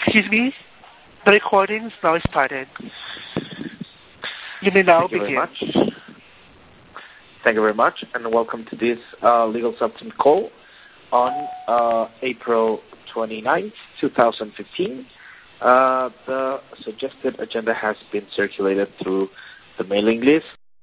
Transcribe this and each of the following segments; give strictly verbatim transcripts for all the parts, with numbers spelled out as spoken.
Excuse me, the recording is now started. You may now Thank you begin. very much. Thank you very much, and welcome to this uh, legal substance call on uh, April twenty-ninth, twenty fifteen. Uh, the suggested agenda has been circulated through the mailing list.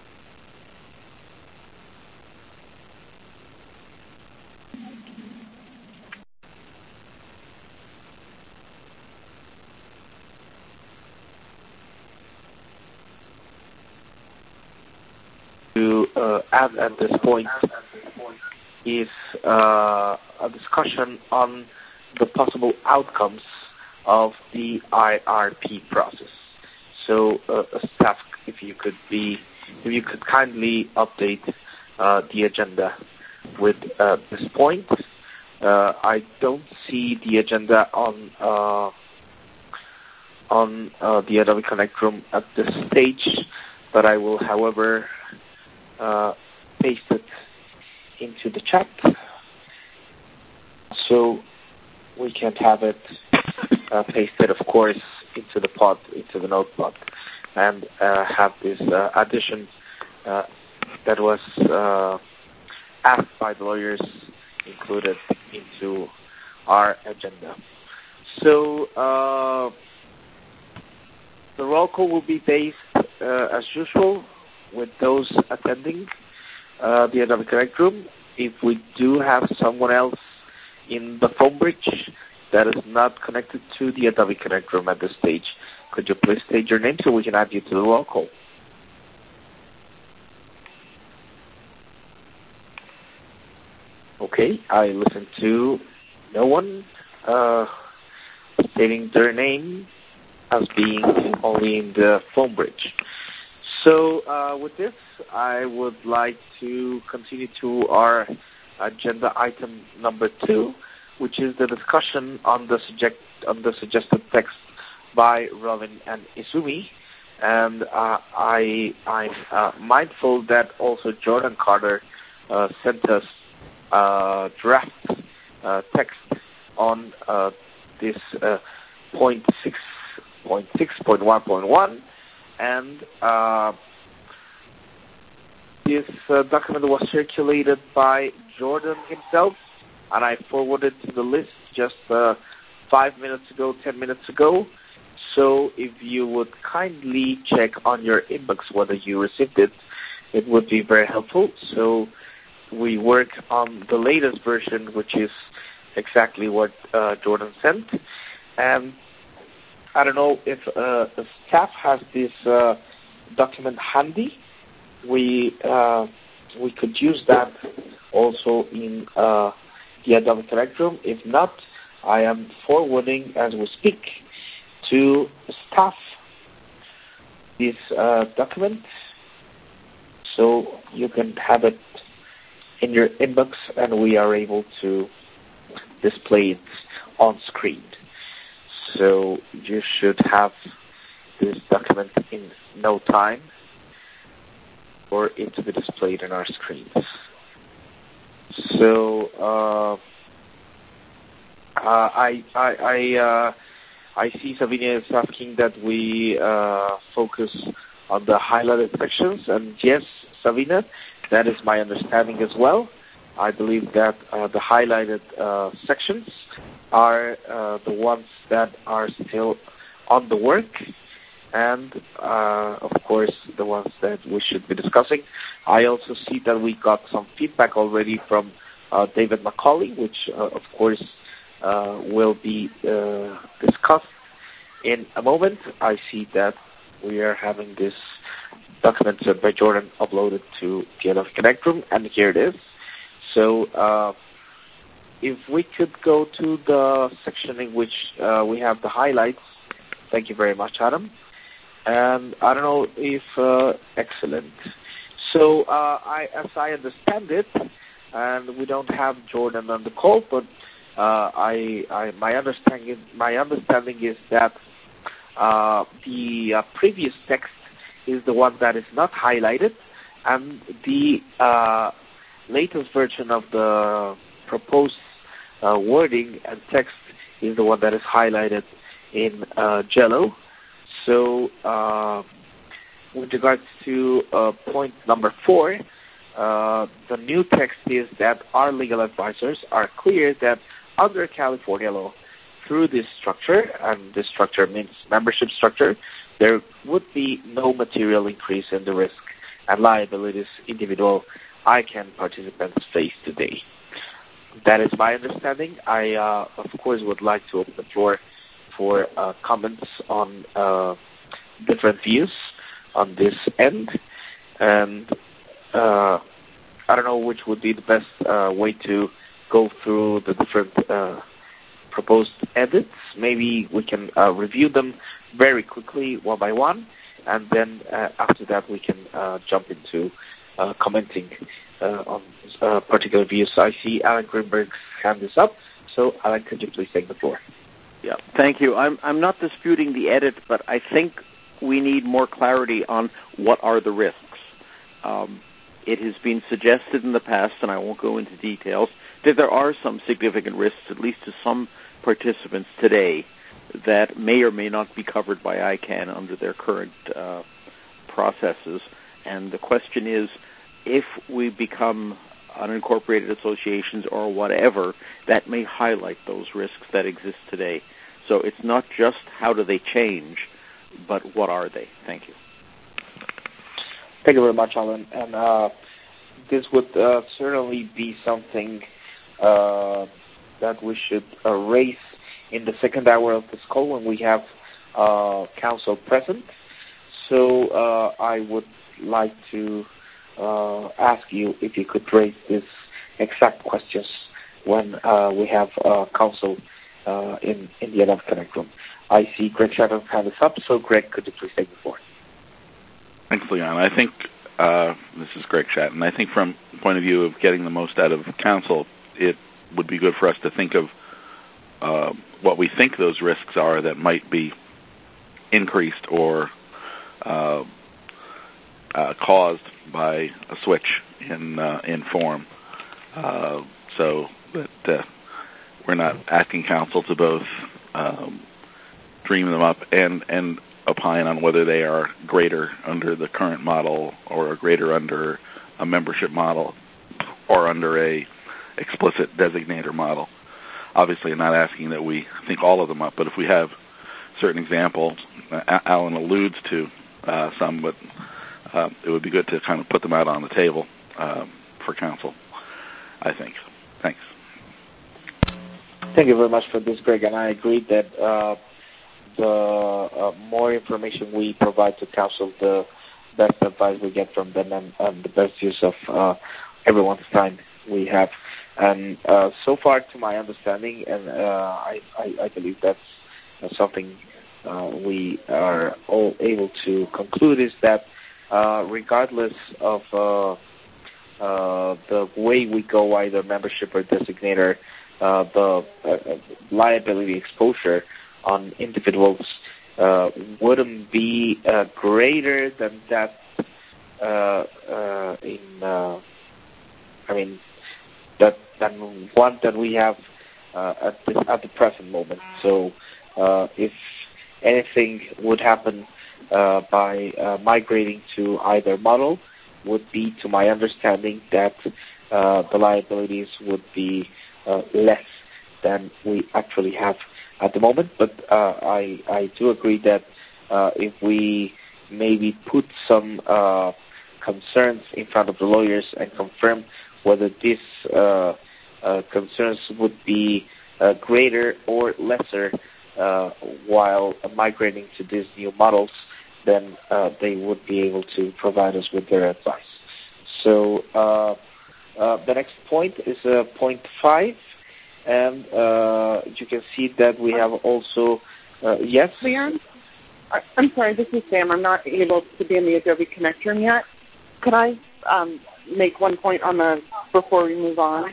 To uh, add at this point is uh, a discussion on the possible outcomes of the I R P process. So, uh, staff, if you could be, if you could kindly update uh, the agenda with uh, this point. Uh, I don't see the agenda on uh, on uh, the Adobe Connect room at this stage, but I will, however, uh, paste it into the chat so we can have it uh, pasted, of course, into the pod, into the notepad, and uh, have this uh, addition uh, that was uh, asked by the lawyers included into our agenda. So uh, the roll call will be based uh, as usual with those attending uh, the Adobe Connect room. If we do have someone else in the phone bridge that is not connected to the Adobe Connect room at this stage, could you please state your name so we can add you to the roll call? Okay, I listen to no one uh, stating their name as being only in the phone bridge. So uh, with this, I would like to continue to our agenda item number two, which is the discussion on the subject on the suggested text by Robin and Izumi. And uh, I I'm uh, mindful that also Jordan Carter uh, sent us uh, draft uh, text on uh, this uh, point six point six point one point one. And uh, this uh, document was circulated by Jordan himself, and I forwarded to the list just uh, five minutes ago, ten minutes ago. So if you would kindly check on your inbox whether you received it, it would be very helpful. So we work on the latest version, which is exactly what uh, Jordan sent. And I don't know if uh, the staff has this uh, document handy. We uh, we could use that also in uh, the Adobe Connect room. If not, I am forwarding as we speak to staff this uh, document so you can have it in your inbox and we are able to display it on screen. So you should have this document in no time for it to be displayed on our screens. So uh, uh, I I I, uh, I see Savinia is asking that we uh, focus on the highlighted sections, and yes, Savina, that is my understanding as well. I believe that uh, the highlighted uh, sections are uh, the ones that are still on the work, and uh, of course the ones that we should be discussing. I also see that we got some feedback already from uh, David Macaulay, which uh, of course uh, will be uh, discussed in a moment. I see that we are having this document by Jordan uploaded to the Adobe Connect room, and here it is. So uh, if we could go to the section in which uh, we have the highlights. Thank you very much, Adam. And I don't know if, uh, excellent. So uh, I, as I understand it, and we don't have Jordan on the call, but uh, I, I, my understanding, my understanding is that uh, the uh, previous text is the one that is not highlighted, and the uh, latest version of the proposed uh, wording and text is the one that is highlighted in uh, Jello. So uh, with regards to uh, point number four, uh, the new text is that our legal advisors are clear that under California law, through this structure, and this structure means membership structure, there would be no material increase in the risk and liabilities individual I C A N participants face today. That is my understanding. I, uh, of course, would like to open the floor for uh, comments on uh, different views on this end. And uh, I don't know which would be the best uh, way to go through the different uh, proposed edits. Maybe we can uh, review them very quickly, one by one, and then uh, after that we can uh, jump into uh, commenting uh, on uh, particular views. I see Alan Greenberg's hand is up, so Alan, could you please take the floor? Yeah, thank you. I'm I'm not disputing the edit, but I think we need more clarity on what are the risks. Um, it has been suggested in the past, and I won't go into details, that there are some significant risks, at least to some participants today, that may or may not be covered by I C A N under their current uh, processes. And the question is, if we become unincorporated associations or whatever, that may highlight those risks that exist today. So it's not just how do they change, but what are they? Thank you. Thank you very much, Alan. And uh, this would uh, certainly be something uh, that we should uh, raise in the second hour of this call when we have uh, council present. So uh, I would like to uh, ask you if you could raise these exact questions when uh, we have uh, council uh, in, in the Adapt Connect room. I see Greg Shatton's hand is up, so Greg, could you please take the floor? Thanks, Leon. I think, uh, this is Greg Shatton, I think from the point of view of getting the most out of council, it would be good for us to think of uh, what we think those risks are that might be increased or uh, uh, caused by a switch in uh, in form, uh, so that uh, we're not asking council to both um, dream them up and, and opine on whether they are greater under the current model or greater under a membership model or under a explicit designator model. Obviously, I'm not asking that we think all of them up, but if we have certain examples, uh, Alan alludes to uh, some, but uh, it would be good to kind of put them out on the table uh, for council, I think. Thanks. Thank you very much for this, Greg, and I agree that uh, the uh, more information we provide to council, the best advice we get from them and, and the best use of uh, everyone's time we have. And uh, so far, to my understanding, and uh, I, I, I believe that's uh, something uh, we are all able to conclude, is that uh, regardless of uh, uh, the way we go, either membership or designator, uh, the uh, liability exposure on individuals uh, wouldn't be uh, greater than that uh, uh, in, uh, I mean, that than one that we have uh, at, this, at the present moment. So uh, if anything would happen uh, by uh, migrating to either model, would be, to my understanding, that uh, the liabilities would be uh, less than we actually have at the moment. But uh, I, I do agree that uh, if we maybe put some uh, concerns in front of the lawyers and confirm whether these uh, uh, concerns would be uh, greater or lesser uh, while migrating to these new models, then uh, they would be able to provide us with their advice. So uh, uh, the next point is uh, point five, and uh, you can see that we have also, uh, yes? Leon? I'm sorry, this is Sam. I'm not able to be in the Adobe Connect room yet. Could I um, make one point on the before we move on?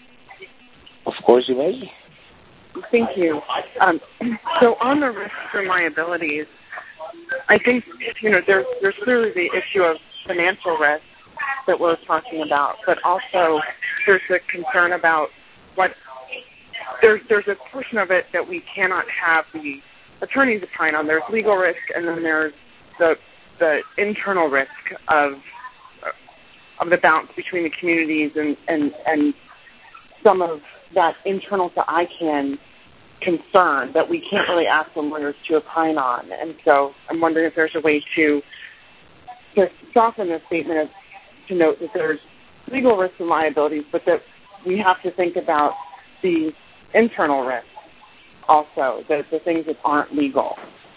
Of course you may. Thank you. Um, so on the risks and liabilities, I think, you know, there's, there's clearly the issue of financial risk that we're talking about, but also there's a concern about what, there's, there's a portion of it that we cannot have the attorneys opine on. There's legal risk, and then there's the the internal risk of of the balance between the communities and, and, and some of that internal to I CAN concern that we can't really ask the lawyers to opine on. And so I'm wondering if there's a way to, to soften the statement of, to note that there's legal risks and liabilities, but that we have to think about the internal risks also, the, the things that aren't legal.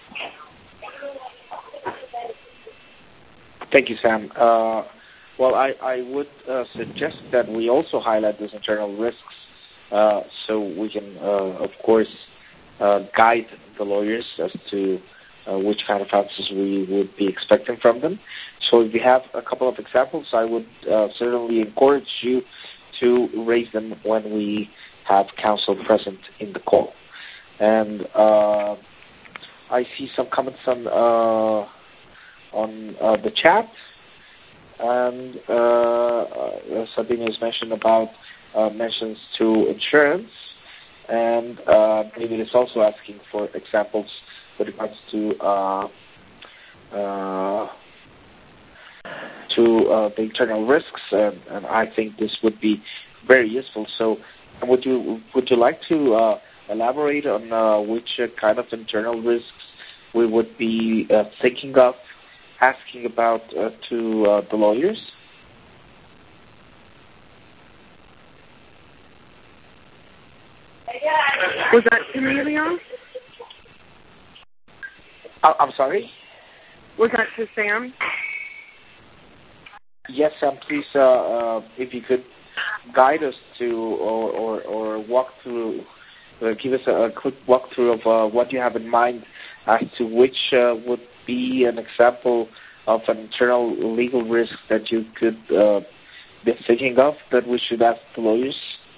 Thank you, Sam. Uh, well, I, I would uh, suggest that we also highlight those internal risks uh, so we can, uh, of course, uh, guide the lawyers as to uh, which kind of answers we would be expecting from them. So if you have a couple of examples, I would uh, certainly encourage you to raise them when we have counsel present in the call. And uh, I see some comments on uh, on uh, the chat, and uh, uh, Sabina has mentioned about uh, mentions to insurance, and uh, David is also asking for examples with regards to uh, uh, to uh, the internal risks, and, and I think this would be very useful. So, would you would you like to uh, elaborate on uh, which uh, kind of internal risks we would be uh, thinking of asking about uh, to uh, the lawyers? Was that to me, Leon? Uh, I'm sorry? Was that to Sam? Yes, Sam, please, uh, uh, if you could guide us to or, or, or walk through, uh, give us a, a quick walkthrough of uh, what you have in mind as to which uh, would be an example of an internal legal risk that you could uh, be thinking of that we should ask the lawyers?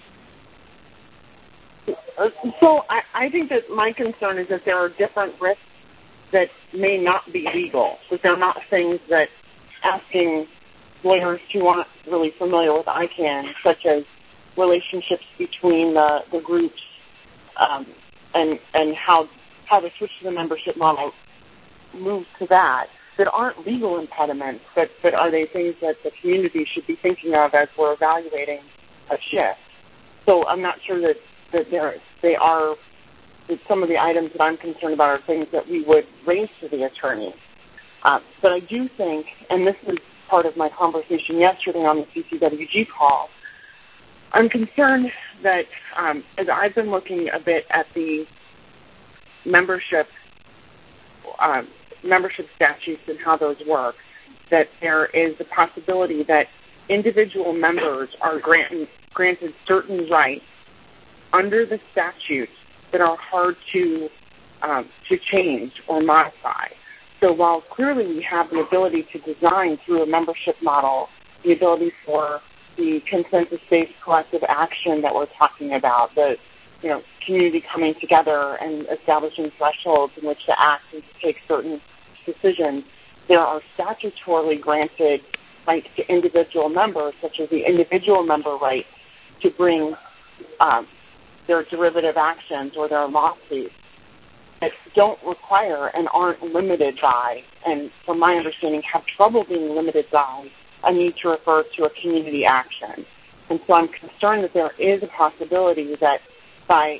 Uh, so I, I think that my concern is that there are different risks that may not be legal, that they're not things that asking lawyers who aren't really familiar with I CAN, such as relationships between the, the groups um, and and how how the switch to the membership model moves to that, that aren't legal impediments, but, but are they things that the community should be thinking of as we're evaluating a shift? So I'm not sure that, that there, they are, that some of the items that I'm concerned about are things that we would raise to the attorney. Uh, but I do think, and this is part of my conversation yesterday on the C C W G call, I'm concerned that um, as I've been looking a bit at the membership uh, membership statutes and how those work, that there is the possibility that individual members are granted, granted certain rights under the statutes that are hard to um, to change or modify. So while clearly we have the ability to design through a membership model the ability for the consensus-based collective action that we're talking about, the you know community coming together and establishing thresholds in which to act and to take certain decisions, there are statutorily granted rights to individual members, such as the individual member right to bring um, their derivative actions or their lawsuits that don't require and aren't limited by, and from my understanding have trouble being limited by, a need to refer to a community action. And so I'm concerned that there is a possibility that by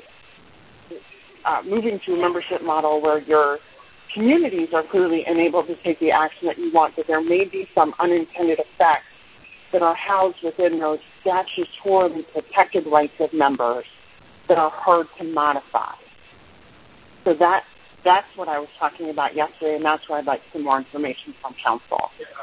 uh, moving to a membership model where your communities are clearly enabled to take the action that you want, that there may be some unintended effects that are housed within those statutorily protected rights of members that are hard to modify. So that that's what I was talking about yesterday, and that's where I'd like some more information from counsel.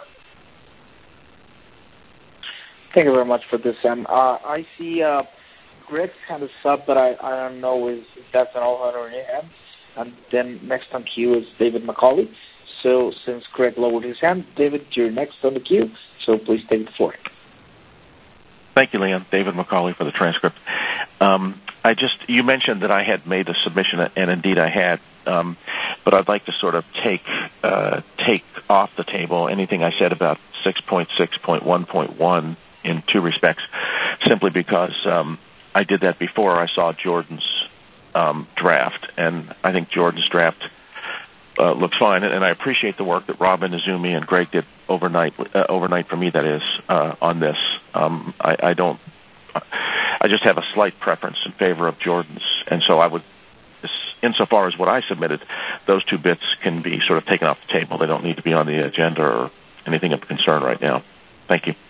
Thank you very much for this, Sam. Uh, I see uh, Greg's hand is up, but I, I don't know if that's an all on your hand. And then next on queue is David McCauley. So since Greg lowered his hand, David, you're next on the queue, so please take the floor. Thank you, Leon. David McCauley for the transcript. Um, I just, you mentioned that I had made a submission, and indeed I had, um, but I'd like to sort of take uh, take off the table anything I said about six point six point one point one in two respects, simply because um, I did that before I saw Jordan's um, draft, and I think Jordan's draft uh, looks fine. And I appreciate the work that Robin, Izumi, and Greg did overnight. Uh, overnight for me, that is, uh, on this. Um, I, I don't. I just have a slight preference in favor of Jordan's, and so I would, insofar as what I submitted, those two bits can be sort of taken off the table. They don't need to be on the agenda or anything of concern right now. Thank you.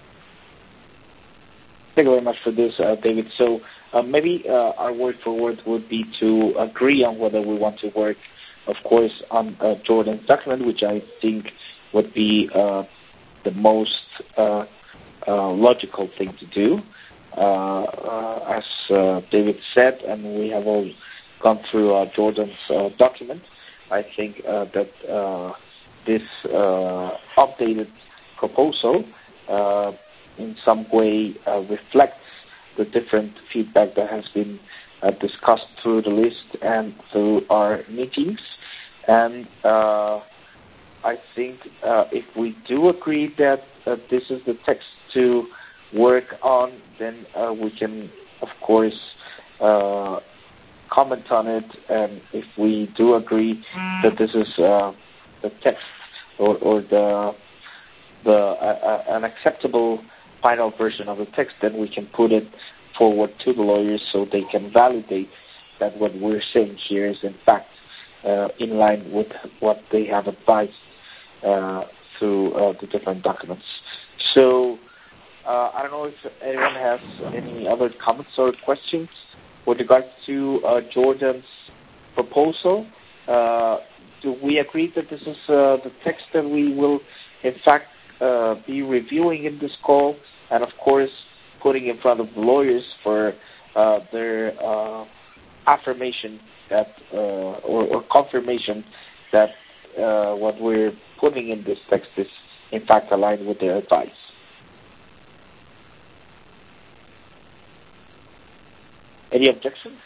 Thank you very much for this, uh, David. So uh, maybe uh, our word for word would be to agree on whether we want to work, of course, on uh, Jordan's document, which I think would be uh, the most uh, uh, logical thing to do. Uh, uh, as uh, David said, and we have all gone through uh, Jordan's uh, document, I think uh, that uh, this uh, updated proposal uh, in some way uh, reflects the different feedback that has been uh, discussed through the list and through our meetings. And uh, I think uh, if we do agree that uh, this is the text to work on, then uh, we can, of course, uh, comment on it. And if we do agree that this is uh, the text or, or the the uh, an acceptable final version of the text, then we can put it forward to the lawyers so they can validate that what we're saying here is in fact uh, in line with what they have advised uh, through uh, the different documents. So uh, I don't know if anyone has any other comments or questions with regards to uh, Jordan's proposal. Uh, do we agree that this is uh, the text that we will in fact uh, be reviewing in this call, and of course putting in front of the lawyers for uh, their uh, affirmation that uh, or, or confirmation that uh, what we're putting in this text is in fact aligned with their advice? Any objections?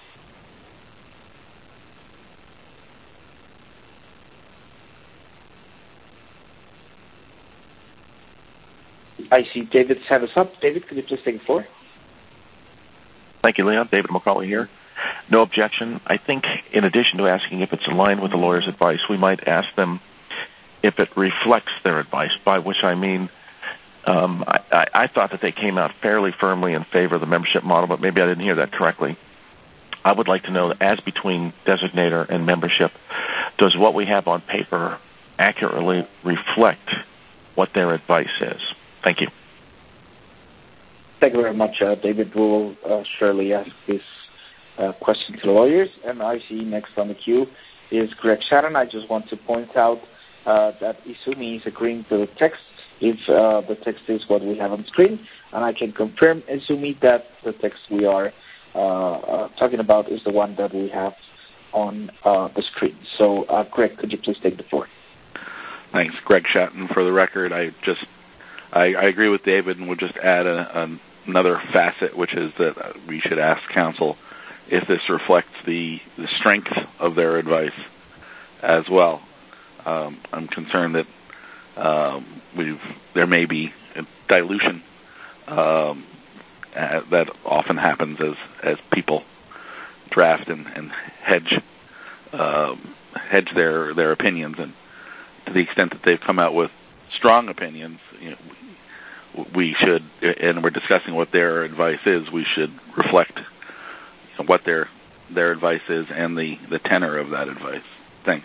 I see David's hand is up. David, could you please take the floor? Thank you, Leon. David McCauley here. No objection. I think in addition to asking if it's in line with the lawyer's advice, we might ask them if it reflects their advice, by which I mean um, I, I, I thought that they came out fairly firmly in favor of the membership model, but maybe I didn't hear that correctly. I would like to know, as between designator and membership, does what we have on paper accurately reflect what their advice is? Thank you. Thank you very much, uh, David. We will uh, surely ask this uh, question to the lawyers. And I see next on the queue is Greg Shannon. I just want to point out uh, that Izumi is agreeing to the text if uh, the text is what we have on screen. And I can confirm, Izumi, that the text we are uh, uh, talking about is the one that we have on uh, the screen. So, uh, Greg, could you please take the floor? Thanks. Greg Shatton. For the record, I just I, I agree with David, and would just add a, a, another facet, which is that we should ask counsel if this reflects the, the strength of their advice as well. Um, I'm concerned that um, we've there may be a dilution um, uh, that often happens as, as people draft and, and hedge um, hedge their, their opinions, and to the extent that they've come out with strong opinions, you know, we should, and we're discussing what their advice is, we should reflect what their their advice is and the, the tenor of that advice. Thanks.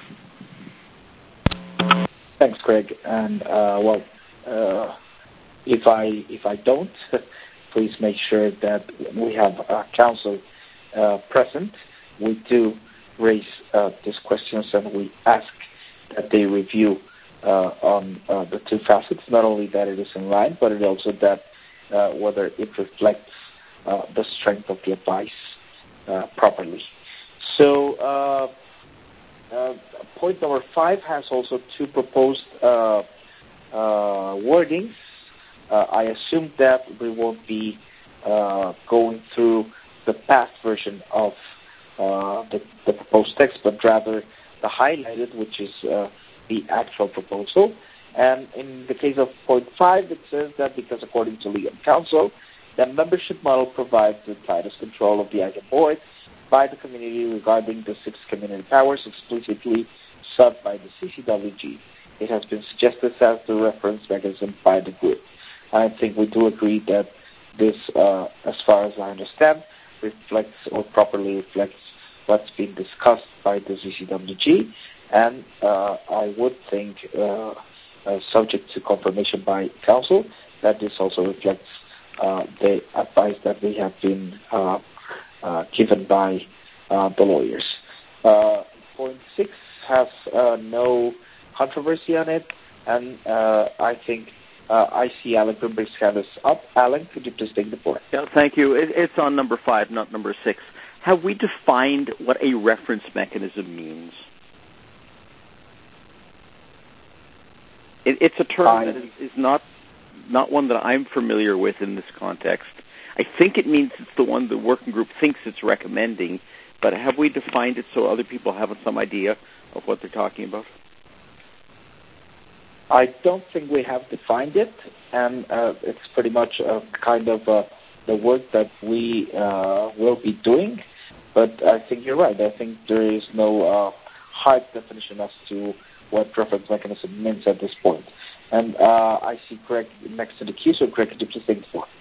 Thanks, Greg. And uh, well, uh, if I if I don't, please make sure that we have uh, counsel uh, present. We do raise uh, these questions, and we ask that they review Uh, on uh, the two facets, not only that it is in line, but it also that uh, whether it reflects uh, the strength of the advice uh, properly. So uh, uh, point number five has also two proposed uh, uh, wordings. Uh, I assume that we won't be uh, going through the past version of uh, the, the proposed text, but rather the highlighted, which is uh, the actual proposal. And in the case of point five, it says that because according to legal counsel, The membership model provides the tightest control of the I C A M board by the community regarding the six community powers explicitly sought by the C C W G. It has been suggested as the reference mechanism by the group. I think we do agree that this, uh, as far as I understand, reflects or properly reflects what's been discussed by the C C W G, and uh, I would think, uh, uh, subject to confirmation by Council, that this also reflects uh, the advice that we have been uh, uh, given by uh, the lawyers. Uh, point six has uh, no controversy on it, and uh, I think uh, I see Alan Grimbrick's hand is up. Alan, could you please take the floor? Yeah, thank you. It, it's on number five, not number six. Have we defined what a reference mechanism means? It, it's a term Fine. that is, is not not one that I'm familiar with in this context. I think it means it's the one the working group thinks it's recommending, but have we defined it so other people have some idea of what they're talking about? I don't think we have defined it, and uh, it's pretty much uh, kind of uh, the work that we uh, will be doing. But I think you're right. I think there is no uh, hard definition as to what reference mechanism means at this point. And uh, I see Greg next to the queue, so Greg, could you please take the floor?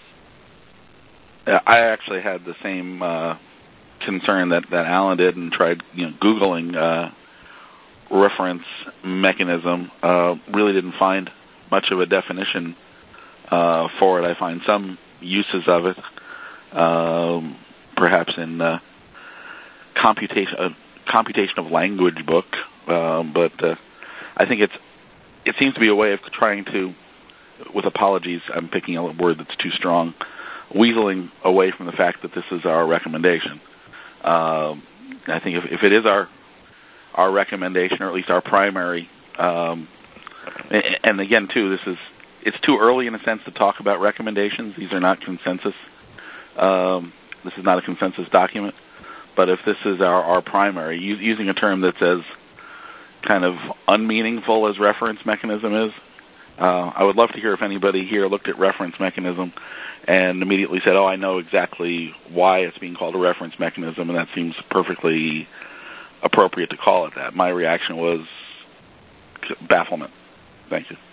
Uh, I actually had the same uh, concern that, that Alan did, and tried, you know, Googling uh, reference mechanism. Uh, really didn't find much of a definition uh, for it. I find some uses of it, um, perhaps in uh, computation, uh, computation of language book, uh, but uh, I think it's it seems to be a way of trying to, with apologies, I'm picking a word that's too strong, weaseling away from the fact that this is our recommendation. Um, I think if, if it is our our recommendation, or at least our primary, um, and, and again, too, this is it's too early in a sense to talk about recommendations. These are not consensus. Um, this is not a consensus document. But if this is our, our primary, using a term that's as kind of unmeaningful as reference mechanism is, uh, I would love to hear if anybody here looked at reference mechanism and immediately said, oh, I know exactly why it's being called a reference mechanism, and that seems perfectly appropriate to call it that. My reaction was bafflement. Thank you.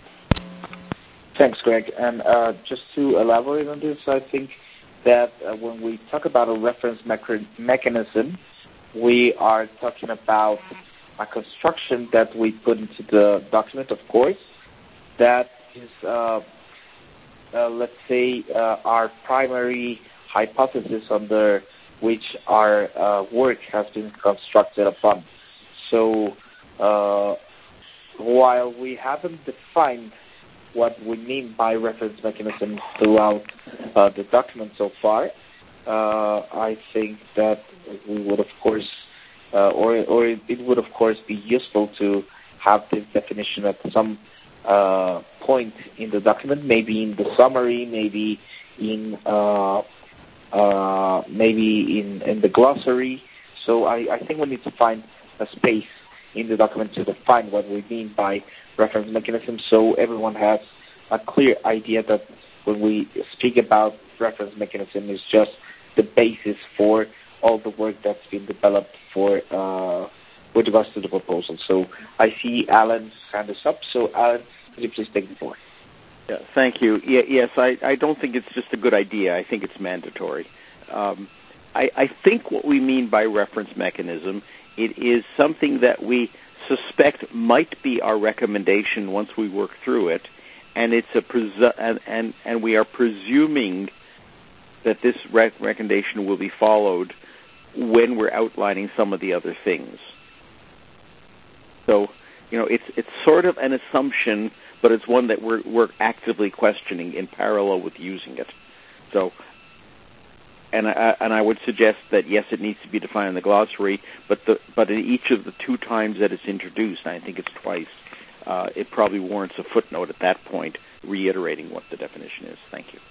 Thanks, Greg. And uh, just to elaborate on this, I think that uh, when we talk about a reference mecha- mechanism, we are talking about a construction that we put into the document, of course, that is, uh, uh, let's say, uh, our primary hypothesis under which our uh, work has been constructed upon. So uh, while we haven't defined what we mean by reference mechanism throughout uh, the document so far, uh, I think that we would, of course, uh, or, or it would, of course, be useful to have this definition at some uh, point in the document, maybe in the summary, maybe in uh, uh, maybe in, in the glossary. So I, I think we need to find a space in the document to define what we mean by reference mechanism, so everyone has a clear idea that when we speak about reference mechanism is just the basis for all the work that's been developed for uh, with regards to the proposal. So I see Alan's hand is up. So Alan, could you please take the floor? Yeah, thank you. Yeah, yes, I, I don't think it's just a good idea. I think it's mandatory. Um, I, I think what we mean by reference mechanism, it is something that we suspect might be our recommendation once we work through it, and it's a presu- and, and and we are presuming that this rec- recommendation will be followed when we're outlining some of the other things. So, you know, it's it's sort of an assumption, but it's one that we're we're actively questioning in parallel with using it. So. And I, and I would suggest that, yes, it needs to be defined in the glossary, but the, but in each of the two times that it's introduced, I think it's twice, uh, it probably warrants a footnote at that point reiterating what the definition is. Thank you.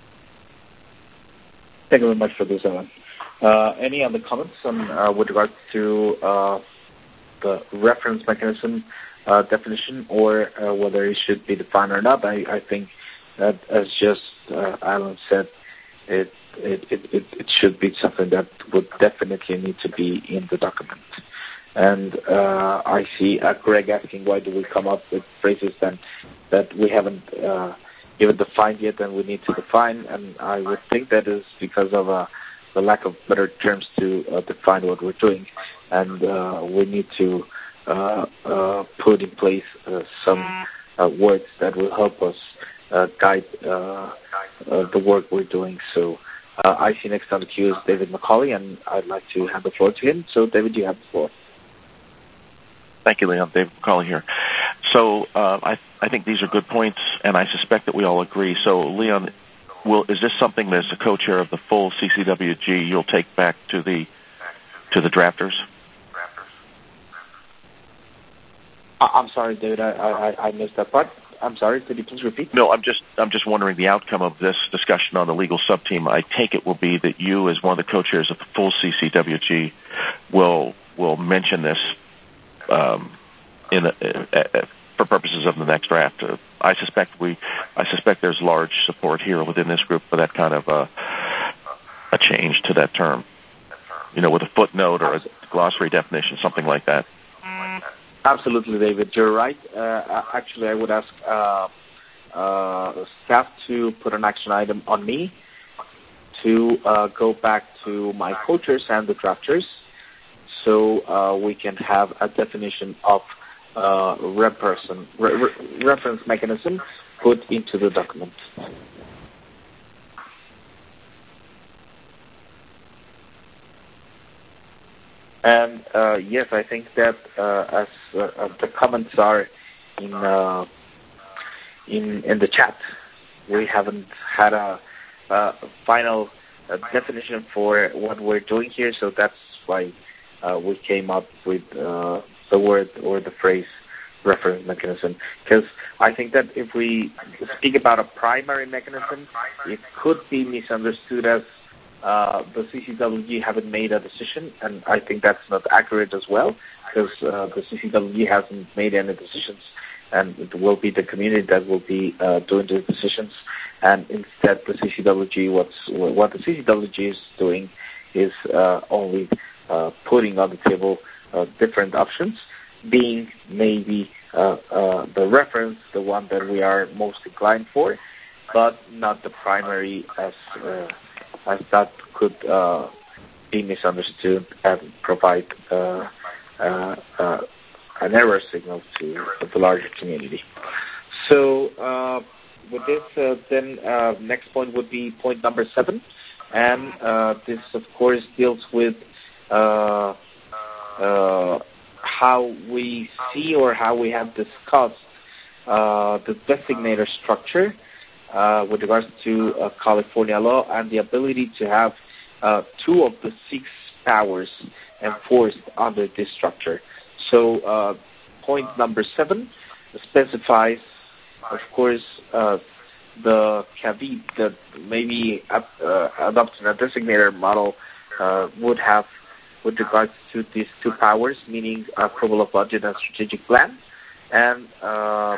Thank you very much for this, Alan. Uh, any other comments on, uh, with regard to uh, the reference mechanism uh, definition, or uh, whether it should be defined or not? I, I think uh, as just uh, Alan said, it it, it it it should be something that would definitely need to be in the document. And uh, I see uh, Greg asking, why do we come up with phrases that that we haven't uh, even defined yet, and we need to define? And I would think that is because of uh, the lack of better terms to uh, define what we're doing, and uh, we need to uh, uh, put in place uh, some uh, words that will help us uh, guide uh, uh, the work we're doing. So uh, I see next on the queue is David McCauley, and I'd like to hand the floor to him. So David, you have the floor. Thank you, Leon. David McCauley here. So uh, I I think these are good points, and I suspect that we all agree. So, Leon, will is this something that, as the co-chair of the full C C W G, you'll take back to the to the drafters? I'm sorry, David. I, I I missed that part. I'm sorry. Could you please repeat? No, I'm just I'm just wondering the outcome of this discussion on the legal sub-team. I take it will be that you, as one of the co-chairs of the full C C W G, will will mention this um, in a, a, a, for purposes of the next draft. Uh, I suspect we I suspect there's large support here within this group for that kind of uh, a change to that term. You know, with a footnote or a glossary definition, something like that. Absolutely, David. You're right. Uh, actually, I would ask uh, uh, staff to put an action item on me to uh, go back to my co-chairs and the drafters, so uh, we can have a definition of uh, reference, re- reference mechanism put into the document. And uh, yes, I think that uh, as uh, the comments are in uh, in in the chat, we haven't had a, a final uh, definition for what we're doing here, so that's why uh, we came up with uh, the word or the phrase reference mechanism. Because I think that if we speak about a primary mechanism, it could be misunderstood as Uh, the C C W G haven't made a decision, and I think that's not accurate as well, because uh, the C C W G hasn't made any decisions, and it will be the community that will be uh, doing the decisions. And instead, the C C W G, what's what the C C W G is doing, is uh, only uh, putting on the table uh, different options, being maybe uh, uh, the reference, the one that we are most inclined for, but not the primary as. Uh, as that could uh, be misunderstood and provide uh, uh, uh, an error signal to the larger community. So uh, with this, uh, then uh, next point would be point number seven, and uh, this, of course, deals with uh, uh, how we see or how we have discussed uh, the designator structure Uh, with regards to uh, California law and the ability to have uh, two of the six powers enforced under this structure. So uh, point number seven specifies, of course, uh, the caveat that maybe uh, adopting a designator model uh, would have with regards to these two powers, meaning approval of budget and strategic plan. And uh,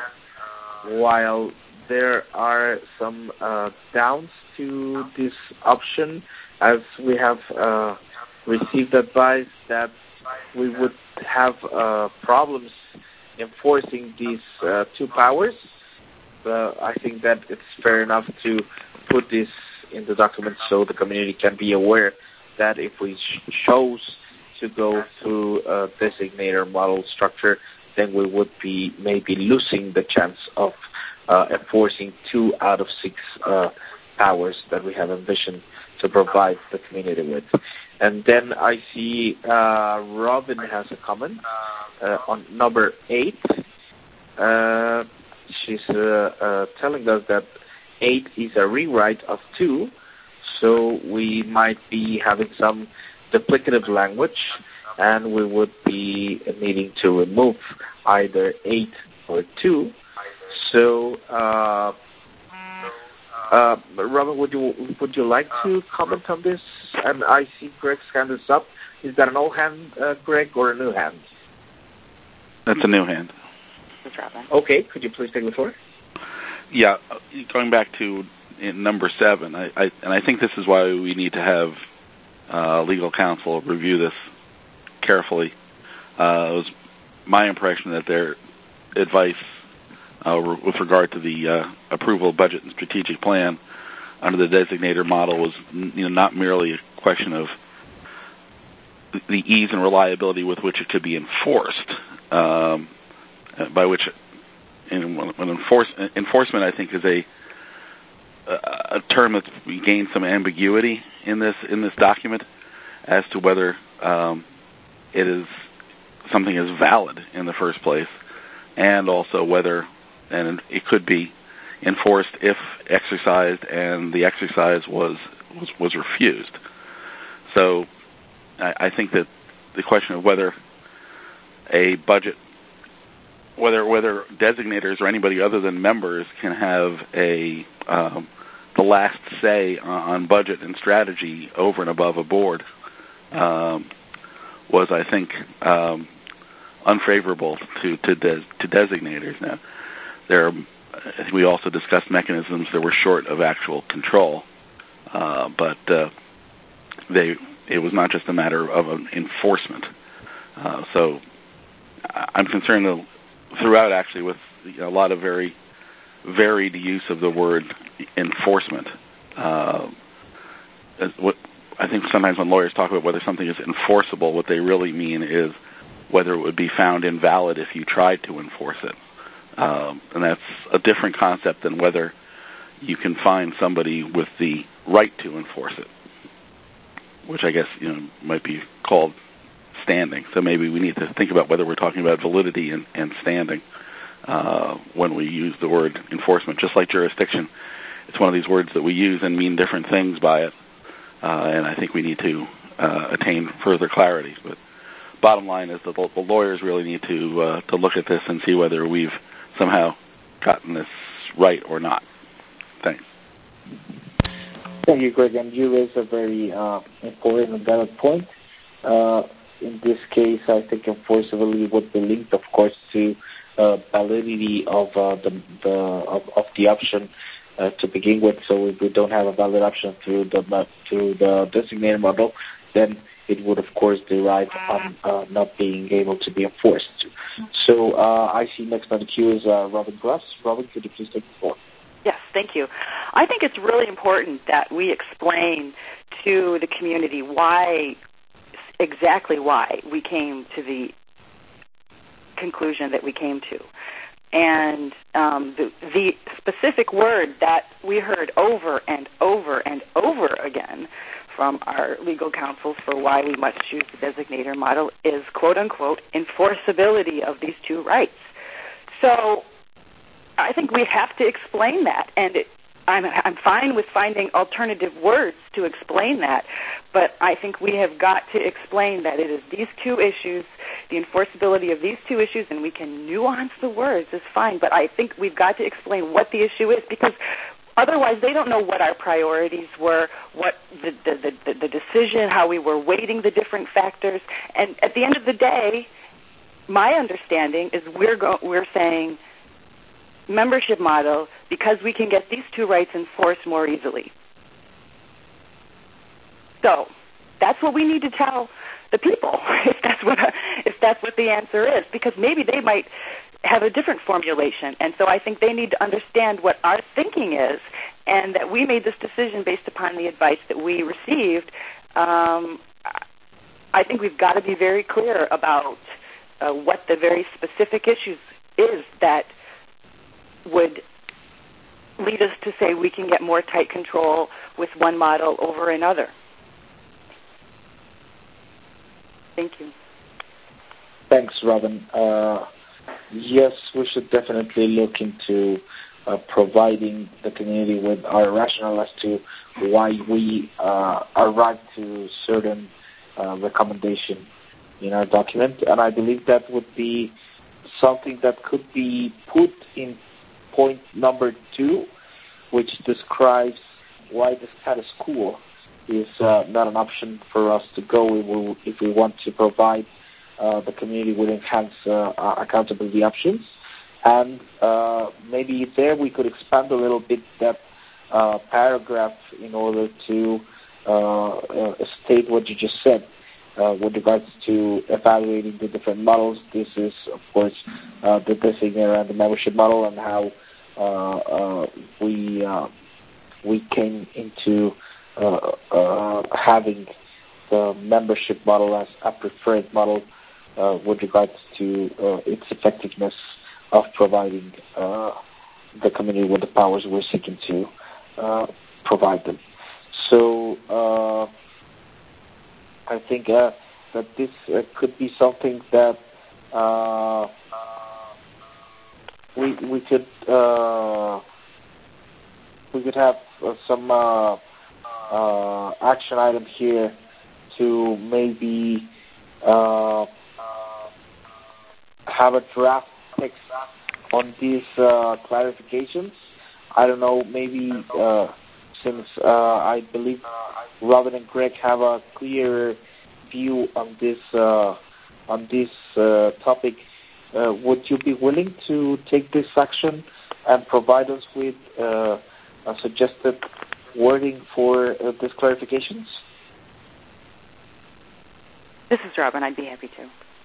while there are some uh, downs to this option, as we have uh, received advice that we would have uh, problems enforcing these uh, two powers. Uh, I think that it's fair enough to put this in the document so the community can be aware that if we ch- chose to go through a designator model structure, then we would be maybe losing the chance of Uh, enforcing two out of six uh, powers that we have envisioned to provide the community with. And then I see uh, Robin has a comment uh, on number eight. Uh, she's uh, uh, telling us that eight is a rewrite of two, so we might be having some duplicative language, and we would be needing to remove either eight or two. So, uh, uh, Robin, would you would you like to comment on this? And I see Greg's hand is up. Is that an old hand, uh, Greg, or a new hand? That's a new hand. Okay, could you please take the floor? yeah, going back to in number seven, I, I, and I think this is why we need to have uh, legal counsel review this carefully. Uh, it was my impression that their advice uh, with regard to the uh, approval, budget, and strategic plan under the designator model was, you know, not merely a question of the ease and reliability with which it could be enforced, um, by which in, when enforce, enforcement, I think, is a a term that's gained some ambiguity in this in this document as to whether um, it is something is valid in the first place, and also whether and it could be enforced if exercised and the exercise was was, was refused. So I, I think that the question of whether a budget, whether whether designators or anybody other than members can have a um, the last say on budget and strategy over and above a board um, was, I think, um, unfavorable to to, des- to designators. Now, there, we also discussed mechanisms that were short of actual control, uh, but uh, they it was not just a matter of an enforcement. Uh, so I'm concerned that throughout, actually, with a lot of very varied use of the word enforcement. Uh, what I think sometimes when lawyers talk about whether something is enforceable, what they really mean is whether it would be found invalid if you tried to enforce it. Um, and that's a different concept than whether you can find somebody with the right to enforce it, which I guess, you know, might be called standing. So maybe we need to think about whether we're talking about validity and, and standing uh, when we use the word enforcement. Just like jurisdiction, it's one of these words that we use and mean different things by it, uh, and I think we need to uh, attain further clarity. But bottom line is that the lawyers really need to uh, to look at this and see whether we've somehow gotten this right or not. Thanks. Thank you, Greg. And you raised a very uh, important and valid point. Uh, in this case, I think enforceability would be linked, of course, to uh, validity of uh, the, the of, of the option uh, to begin with. So if we don't have a valid option through the through the designated model, then it would, of course, derive on uh, not being able to be enforced. So uh, I see next on the queue is uh, Robin Gross. Robin, could you please take the floor? Yes, thank you. I think it's really important that we explain to the community why, exactly why we came to the conclusion that we came to. And um, the, the specific word that we heard over and over and over again from our legal counsels for why we must choose the designator model is, quote-unquote, enforceability of these two rights. So I think we have to explain that, and it, I'm, I'm fine with finding alternative words to explain that, but I think we have got to explain that it is these two issues, the enforceability of these two issues, and we can nuance the words, is fine, but I think we've got to explain what the issue is, because otherwise they don't know what our priorities were, what the, the, the, the decision, how we were weighting the different factors, and at the end of the day, my understanding is we're go- we're saying membership model because we can get these two rights enforced more easily. So that's what we need to tell the people, if that's what if that's what the answer is, because maybe they might have a different formulation, and so I think they need to understand what our thinking is, and that we made this decision based upon the advice that we received. Um, I think we've got to be very clear about uh, what the very specific issues is that would lead us to say we can get more tight control with one model over another. Thank you. Thanks, Robin. Uh, yes, we should definitely look into uh, providing the community with our rationale as to why we uh, arrived to certain uh, recommendation in our document, and I believe that would be something that could be put in point number two, which describes why the status quo is uh, not an option for us to go if we, if we want to provide uh, the community with enhanced uh, accountability options. and uh, maybe there we could expand a little bit that uh, paragraph in order to uh, uh, state what you just said. Uh, with regards to evaluating the different models, this is, of course, uh, the designator and the membership model, and how uh, uh, we uh, we came into uh, uh, having the membership model as a preferred model uh, with regards to uh, its effectiveness of providing uh, the community with the powers we're seeking to uh, provide them. So uh, I think uh, that this uh, could be something that uh, we we could uh, we could have uh, some uh, uh, action item here to maybe uh, have a draft text on these uh, clarifications. I don't know, maybe uh, since uh, I believe Robin and Greg have a clear view on this uh, on this uh, topic, uh, would you be willing to take this action and provide us with uh, a suggested wording for uh, these clarifications? This is Robin. I'd be happy to.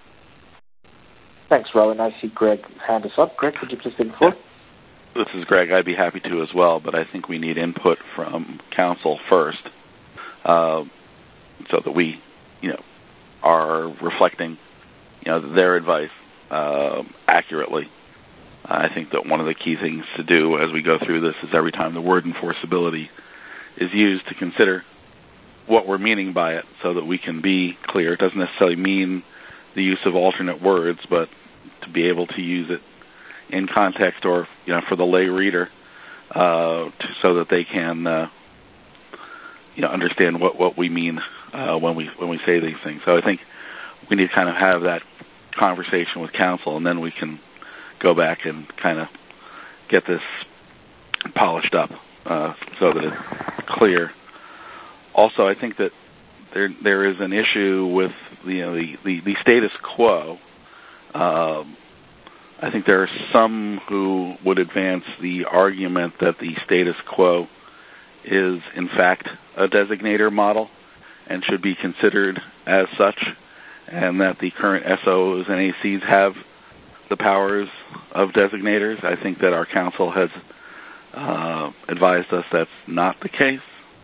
Thanks, Robin. I see Greg hand us up. Greg, could you please take the floor? This is Greg. I'd be happy to as well, but I think we need input from council first, uh, so that we, you know, are reflecting, you know, their advice uh, accurately. I think that one of the key things to do as we go through this is every time the word enforceability is used, to consider what we're meaning by it, so that we can be clear. It doesn't necessarily mean the use of alternate words, but to be able to use it in context, or, you know, for the lay reader, uh, to, so that they can, uh, you know, understand what, what we mean uh, when we when we say these things. So I think we need to kind of have that conversation with council, and then we can go back and kind of get this polished up uh, so that it's clear. Also, I think that there there is an issue with, you know, the, the, the status quo. Um, I think there are some who would advance the argument that the status quo is, in fact, a designator model and should be considered as such, and that the current S Os and A Cs have the powers of designators. I think that our council has uh, advised us that's not the case.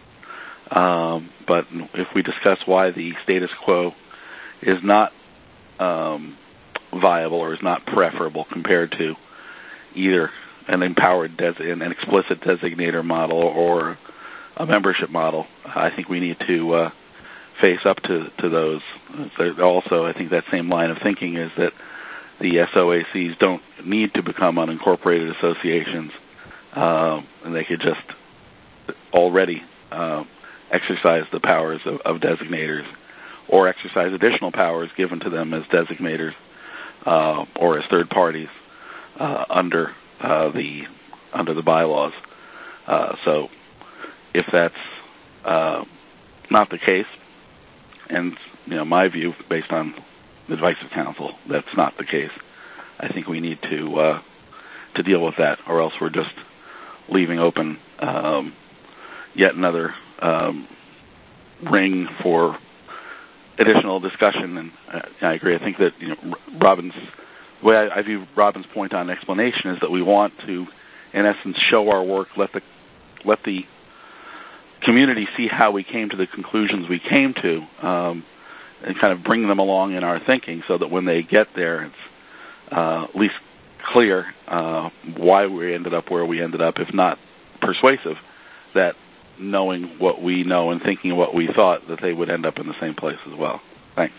Um, but if we discuss why the status quo is not um, viable or is not preferable compared to either an empowered, des- an explicit designator model or a membership model, I think we need to uh, face up to, to those. Also, I think that same line of thinking is that the S O A Cs don't need to become unincorporated associations, uh, and they could just already uh, exercise the powers of, of designators, or exercise additional powers given to them as designators uh, or as third parties uh, under uh, the under the bylaws. Uh, so, if that's uh, not the case, and, you know, my view based on the advice of counsel, that's not the case, I think we need to uh, to deal with that, or else we're just leaving open um, yet another um, ring for additional discussion. And uh, I agree. I think that, you know, Robin's the way I, I view Robin's point on explanation is that we want to, in essence, show our work, let the let the community see how we came to the conclusions we came to, um, and kind of bring them along in our thinking, so that when they get there, it's uh, at least clear uh, why we ended up where we ended up, if not persuasive, that knowing what we know and thinking what we thought, that they would end up in the same place as well. Thanks.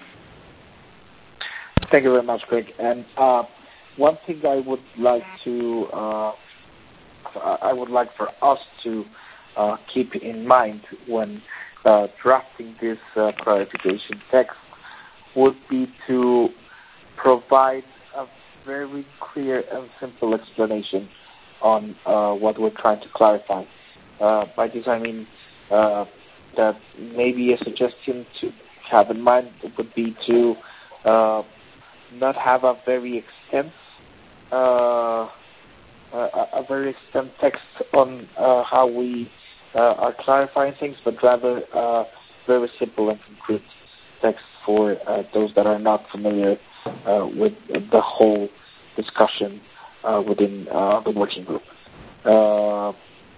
Thank you very much, Greg. And uh, one thing I would like to, uh, I would like for us to uh, keep in mind when uh, drafting this uh, clarification text would be to provide a very clear and simple explanation on uh, what we're trying to clarify. Uh, by this I mean uh, that maybe a suggestion to have in mind would be to uh, not have a very extensive uh, a, a very extended text on uh, how we uh, are clarifying things, but rather uh, very simple and concrete text for uh, those that are not familiar uh, with the whole discussion uh, within uh, the working group. Uh,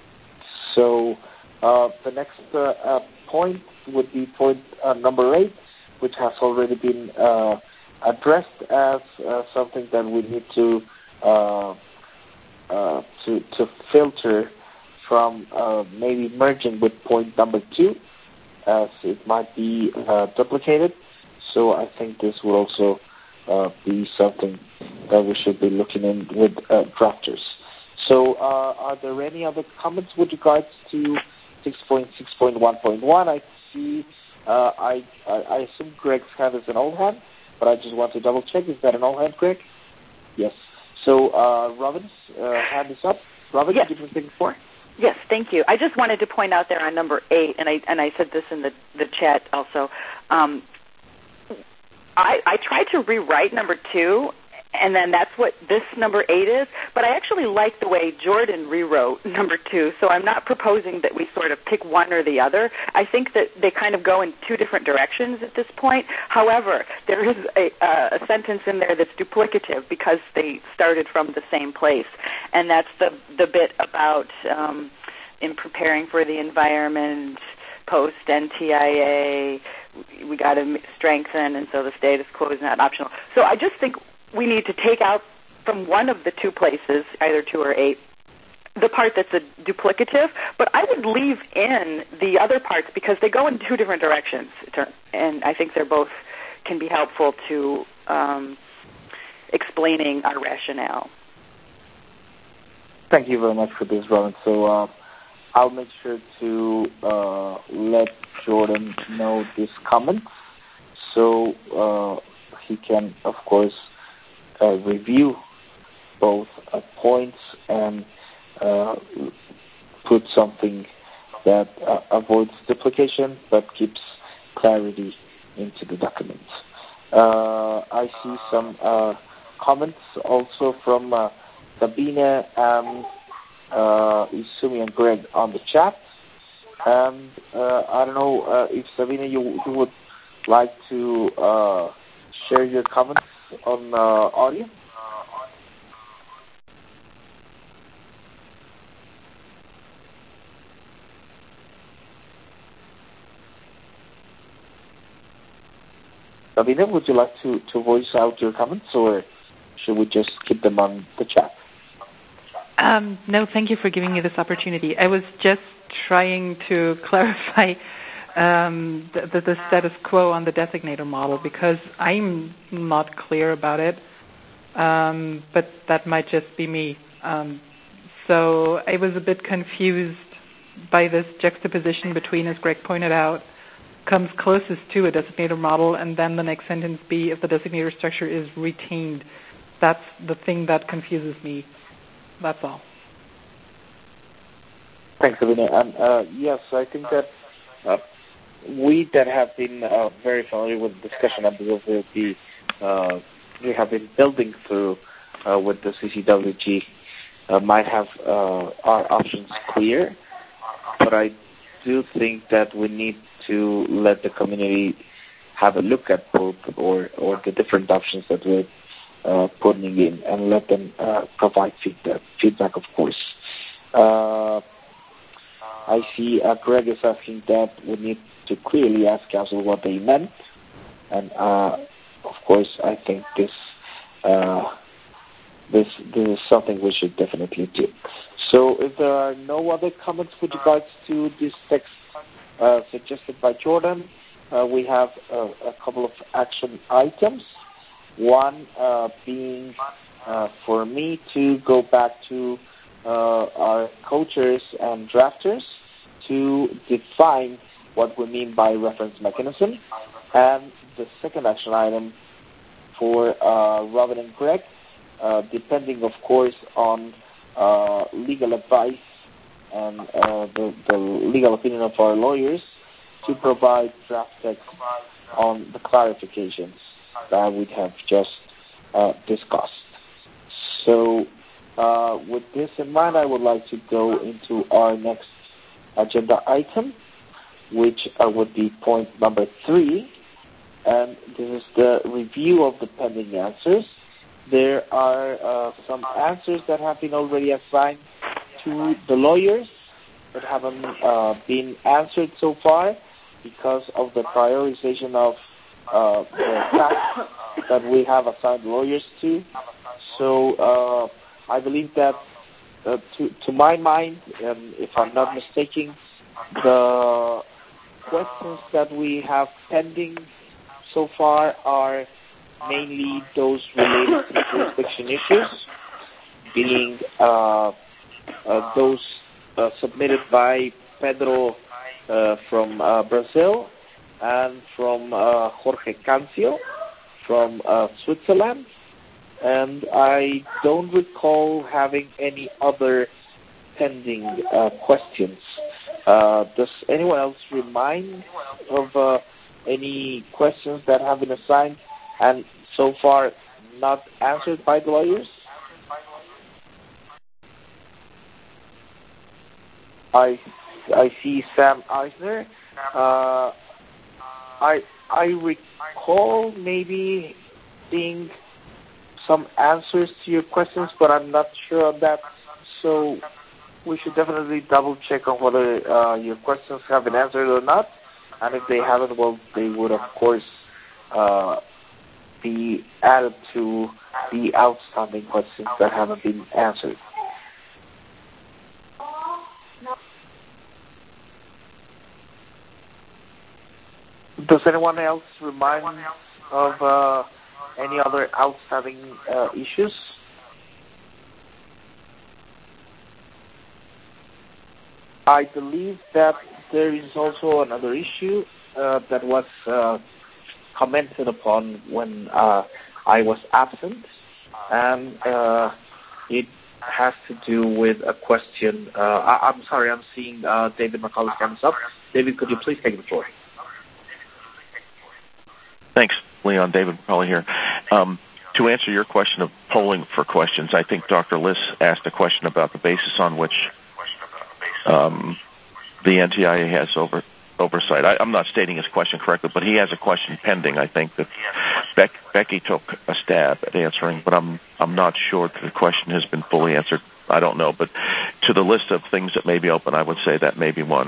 so uh, the next uh, uh, point would be point uh, number eight, which has already been uh, addressed as uh, something that we need to uh, uh, to to filter from uh, maybe merging with point number two, as it might be uh, duplicated. So I think this will also uh, be something that we should be looking in with uh, drafters. So uh, are there any other comments with regards to six point six point one point one? I see, uh, I, I I assume Greg's hand is an old hand, but I just want to double check. Is that an old hand, Greg? Yes. So uh, Robin's uh, hand is up. Robin, yes. Did you think before? Yes, thank you. I just wanted to point out there on number eight, and I and I said this in the, the chat also. Um, I, I tried to rewrite number two, and then that's what this number eight is, but I actually like the way Jordan rewrote number two, so I'm not proposing that we sort of pick one or the other. I think that they kind of go in two different directions at this point. However, there is a, uh, a sentence in there that's duplicative because they started from the same place, and that's the, the bit about um, in preparing for the environment, post-N T I A, we got to strengthen, and so the status quo is not optional. So I just think we need to take out from one of the two places, either two or eight, the part that's a duplicative, but I would leave in the other parts because they go in two different directions, and I think they're both can be helpful to um, explaining our rationale. Thank you very much for this, Robin. So uh, I'll make sure to uh, let Jordan know this comment, so uh, he can, of course, uh, review both uh, points and uh, put something that uh, avoids duplication but keeps clarity into the document. Uh, I see some uh, comments also from uh, Sabine and uh, Izumi and Greg on the chat. And uh, I don't know uh, if Sabine, you, you would like to uh, share your comments on uh, audio. Sabine, would you like to, to voice out your comments, or should we just keep them on the chat? Um, no, thank you for giving me this opportunity. I was just trying to clarify um, the, the, the status quo on the designator model because I'm not clear about it, um, but that might just be me. Um, so I was a bit confused by this juxtaposition between, as Greg pointed out, comes closest to a designator model, and then the next sentence B, if the designator structure is retained. That's the thing that confuses me. That's all. Thanks, Sabine. And uh, yes, I think that uh, we that have been uh, very familiar with the discussion and will be, uh, we have been building through uh, with the C C W G uh, might have uh, our options clear, but I do think that we need to let the community have a look at both or, or the different options that we're uh, putting in and let them uh, provide feedback, feedback, of course. Uh, I see uh, Greg is asking that we need to clearly ask council what they meant, and uh, of course I think this uh, this this is something we should definitely do. So if there are no other comments with regards to this text uh, suggested by Jordan, uh, we have uh, a couple of action items. One uh, being uh, for me to go back to uh, our coaches and drafters to define what we mean by reference mechanism. And the second action item for uh, Robin and Greg, uh, depending, of course, on uh, legal advice and uh, the, the legal opinion of our lawyers, to provide draft text on the clarifications that we have just uh, discussed. So uh, with this in mind, I would like to go into our next agenda item, which uh, would be point number three, and this is the review of the pending answers. There are uh, some answers that have been already assigned to the lawyers that haven't uh, been answered so far because of the prioritization of uh, the tasks that we have assigned lawyers to. So uh, I believe that, uh, to, to my mind, um, if I'm not mistaken, the questions that we have pending so far are mainly those related to jurisdiction issues, being uh, uh, those uh, submitted by Pedro uh, from uh, Brazil and from uh, Jorge Cancio from uh, Switzerland. And I don't recall having any other pending uh, questions. Uh, does anyone else remind of uh, any questions that have been assigned and so far not answered by the lawyers? I I see Sam Eisner. Uh, I I recall maybe seeing some answers to your questions, but I'm not sure on that. So we should definitely double check on whether uh, your questions have been answered or not. And if they haven't, well, they would of course uh, be added to the outstanding questions that haven't been answered. Does anyone else remind of uh, any other outstanding uh, issues? I believe that there is also another issue uh, that was uh, commented upon when uh, I was absent, and uh, it has to do with a question. Uh, I- I'm sorry, I'm seeing uh, David McCauley's hands up. David, could you please take the floor? Thanks, Leon. David McCauley here. Um, to answer your question of polling for questions, I think Doctor Liss asked a question about the basis on which um, the N T I A has over, oversight. I, I'm not stating his question correctly, but he has a question pending, I think, that Beck, Becky took a stab at answering, but I'm I'm not sure that the question has been fully answered. I don't know, but to the list of things that may be open, I would say that may be one.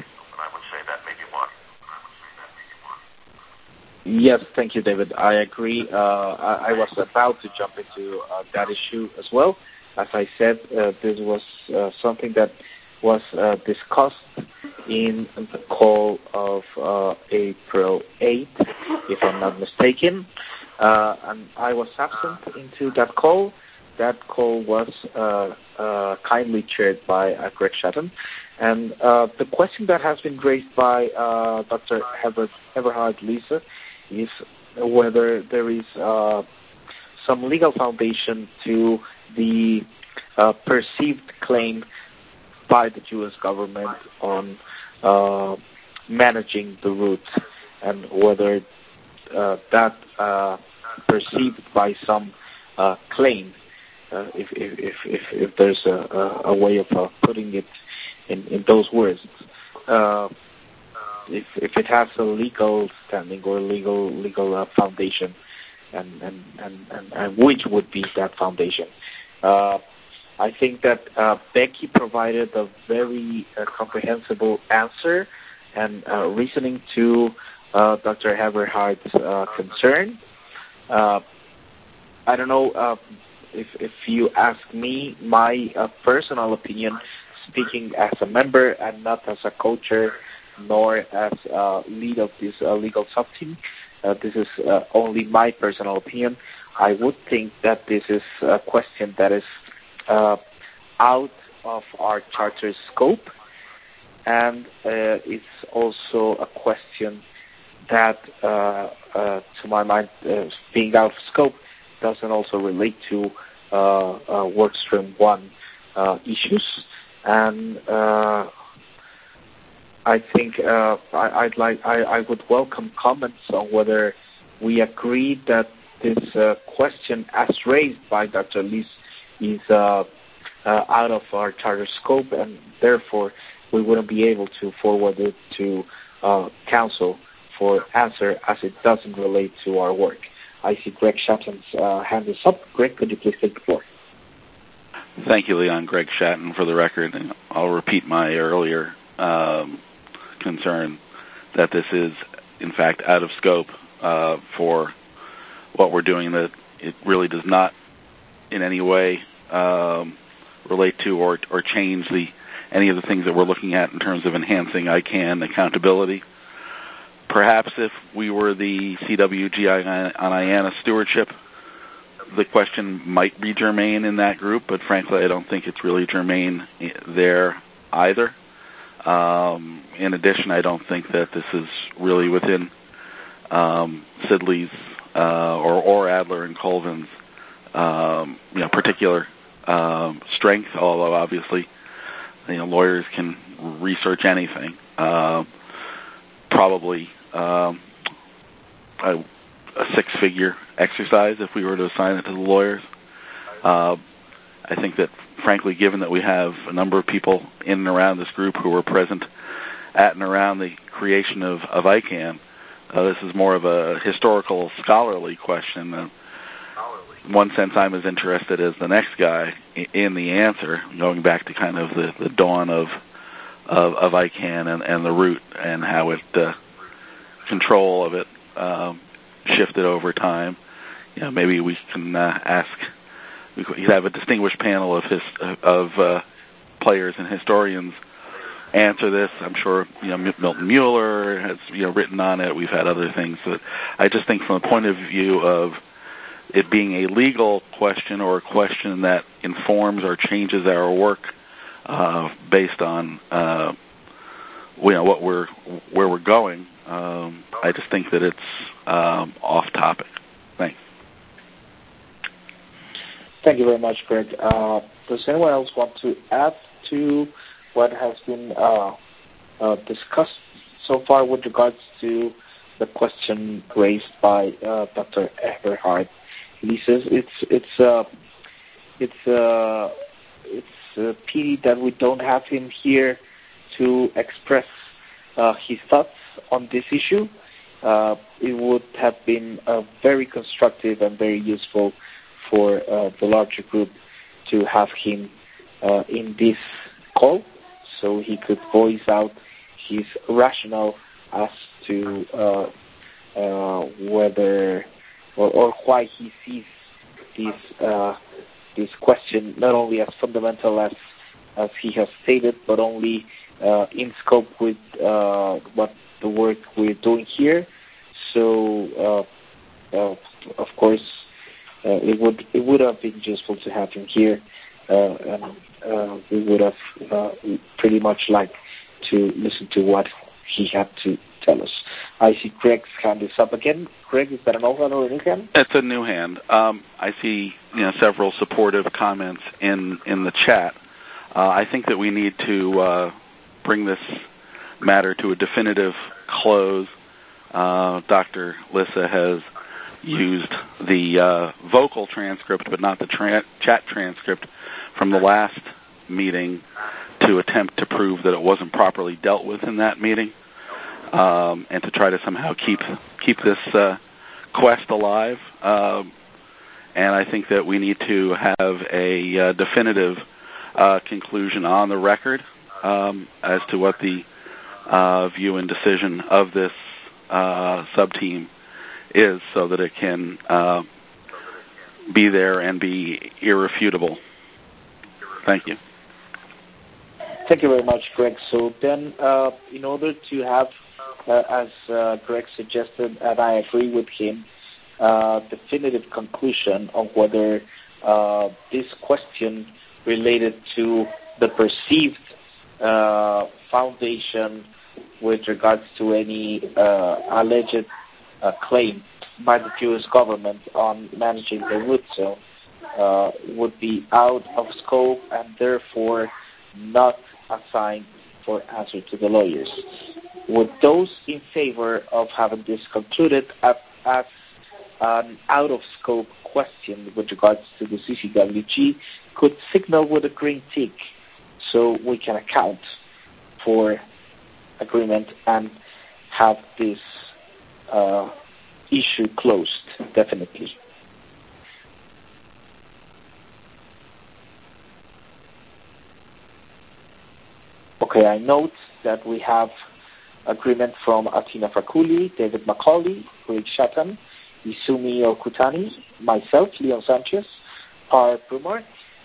Yes, thank you, David. I agree. Uh, I, I was about to jump into uh, that issue as well. As I said, uh, this was uh, something that was uh, discussed in the call of uh, April eighth, if I'm not mistaken. Uh, and I was absent into that call. That call was uh, uh, kindly chaired by uh, Greg Shatton. And uh, the question that has been raised by uh, Doctor Eber, Eberhard Lisa is whether there is uh, some legal foundation to the uh, perceived claim by the U S government on uh, managing the route, and whether uh, that uh, perceived by some uh, claim, uh, if, if, if, if, if there's a, a way of uh, putting it in, in those words, uh, if if it has a legal standing or legal legal uh, foundation, and and, and, and and which would be that foundation. Uh, I think that uh, Becky provided a very uh, comprehensible answer and uh, reasoning to uh, Doctor Eberhard's uh, concern. Uh, I don't know uh, if if you ask me my uh, personal opinion, speaking as a member and not as a co-chair nor as uh, lead of this uh, legal sub-team. Uh, this is uh, only my personal opinion. I would think that this is a question that is uh, out of our charter's scope, and uh, it's also a question that, uh, uh, to my mind, uh, being out of scope, doesn't also relate to uh, uh, Workstream one uh, issues, and uh, I think uh, I, I'd like I, I would welcome comments on whether we agree that this uh, question, as raised by Doctor Liss, is uh, uh, out of our charter scope, and therefore we wouldn't be able to forward it to uh, council for answer, as it doesn't relate to our work. I see Greg Shatton's uh, hand is up. Greg, could you please take the floor? Thank you, Leon. Greg Shatton, for the record. And I'll repeat my earlier um, concern that this is, in fact, out of scope uh, for what we're doing, that it really does not in any way um, relate to or, or change the any of the things that we're looking at in terms of enhancing I CANN accountability. Perhaps if we were the C W G I on I A N A stewardship, the question might be germane in that group, but frankly, I don't think it's really germane there either. Um, in addition, I don't think that this is really within um, Sidley's uh, or, or Adler and Colvin's um, you know, particular um, strength, although obviously you know, lawyers can research anything. Uh, probably um, a, a six-figure exercise if we were to assign it to the lawyers. Uh, I think that, frankly, given that we have a number of people in and around this group who were present at and around the creation of, of I CANN, uh, this is more of a historical, scholarly question. Uh, in one sense, I'm as interested as the next guy in the answer, going back to kind of the, the dawn of of, of I CANN and, and the root and how it uh, control of it um, shifted over time. You know, maybe we can uh, ask. We could have a distinguished panel of his of uh, players and historians answer this. I'm sure you know Milton Mueller has you know written on it. We've had other things. But I just think from the point of view of it being a legal question or a question that informs or changes our work uh, based on uh, you know what we're where we're going, um, I just think that it's um, off topic. Thanks. Thank you very much, Greg. Uh, does anyone else want to add to what has been uh, uh, discussed so far with regards to the question raised by uh, Doctor Eberhard? He says it's it's uh, it's uh, it's a pity that we don't have him here to express uh, his thoughts on this issue. Uh, it would have been uh, very constructive and very useful for uh, the larger group to have him uh, in this call, so he could voice out his rationale as to uh, uh, whether or, or why he sees this uh, this question not only as fundamental as as he has stated, but only uh, in scope with uh, what the work we're doing here. So, uh, uh, of course, uh, it would it would have been useful to have him here, uh, and uh, we would have uh, pretty much liked to listen to what he had to tell us. I see Greg's hand is up again. Greg, is that an old hand or a new hand? It's a new hand. Um, I see you know several supportive comments in in the chat. Uh, I think that we need to uh, bring this matter to a definitive close. Uh, Doctor Lissa has used the uh, vocal transcript, but not the tra- chat transcript from the last meeting to attempt to prove that it wasn't properly dealt with in that meeting, um, and to try to somehow keep keep this uh, quest alive. Um, and I think that we need to have a uh, definitive uh, conclusion on the record um, as to what the uh, view and decision of this uh, sub-team is, so that it can uh, be there and be irrefutable. Thank you. Thank you very much, Greg. So then, uh, in order to have, uh, as uh, Greg suggested, and I agree with him, uh, definitive conclusion on whether uh, this question related to the perceived uh, foundation with regards to any uh, alleged uh, claim by the U S government on managing the root zone uh, would be out of scope and therefore not assigned for answer to the lawyers. Would those in favor of having this concluded as, as an out-of-scope question with regards to the C C W G could signal with a green tick so we can account for agreement and have this uh, issue closed, definitely. Okay, I note that we have agreement from Atina Fakuli, David Macaulay, Greg Shatton, Isumi Okutani, myself, Leon Sanchez, Par Brumart,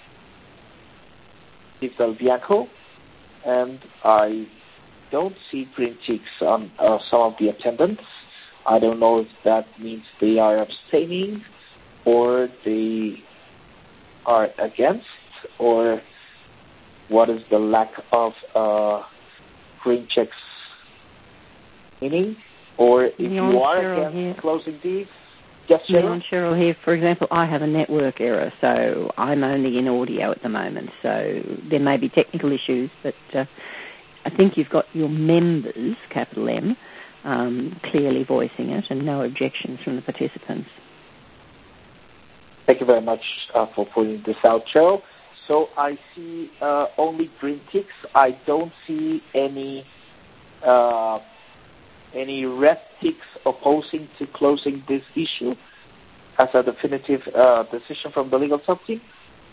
Steve Del Bianco, and I don't see green ticks on uh, some of the attendants. I don't know if that means they are abstaining or they are against, or what is the lack of uh, green checks meaning, or if Leon you are Cheryl against here. closing these. Yes, Cheryl? Leon Cheryl here. For example, I have a network error, so I'm only in audio at the moment, so there may be technical issues, but uh, I think you've got your members, capital M, um, clearly voicing it, and no objections from the participants. Thank you very much uh, for putting this out, Cheryl. So I see uh, only green ticks. I don't see any uh, any red ticks opposing to closing this issue as a definitive uh, decision from the legal sub-team.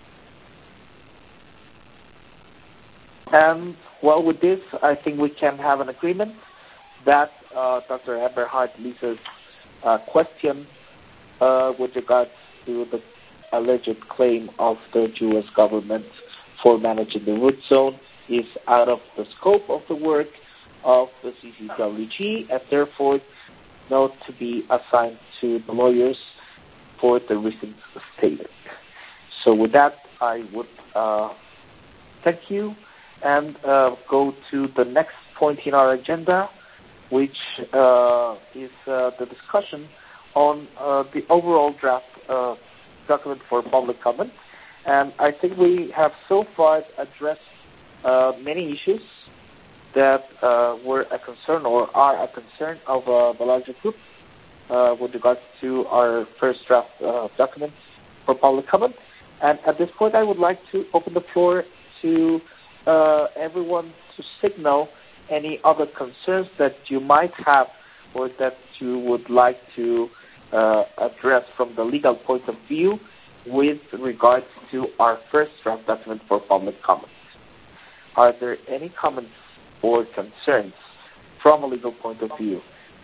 And, well, with this, I think we can have an agreement that uh, Doctor Eberhard Lisa's uh, question uh, with regards to the alleged claim of the U S government for managing the root zone is out of the scope of the work of the C C W G and therefore not to be assigned to the lawyers for the reasons stated. So with that, I would uh, thank you and uh, go to the next point in our agenda, which uh, is uh, the discussion on uh, the overall draft uh, document for public comment. And I think we have so far addressed uh, many issues that uh, were a concern or are a concern of uh, the larger group uh, with regards to our first draft uh, document for public comment. And at this point, I would like to open the floor to uh, everyone to signal any other concerns that you might have or that you would like to uh, address from the legal point of view with regards to our first draft document for public comment. Are there any comments or concerns from a legal point of view?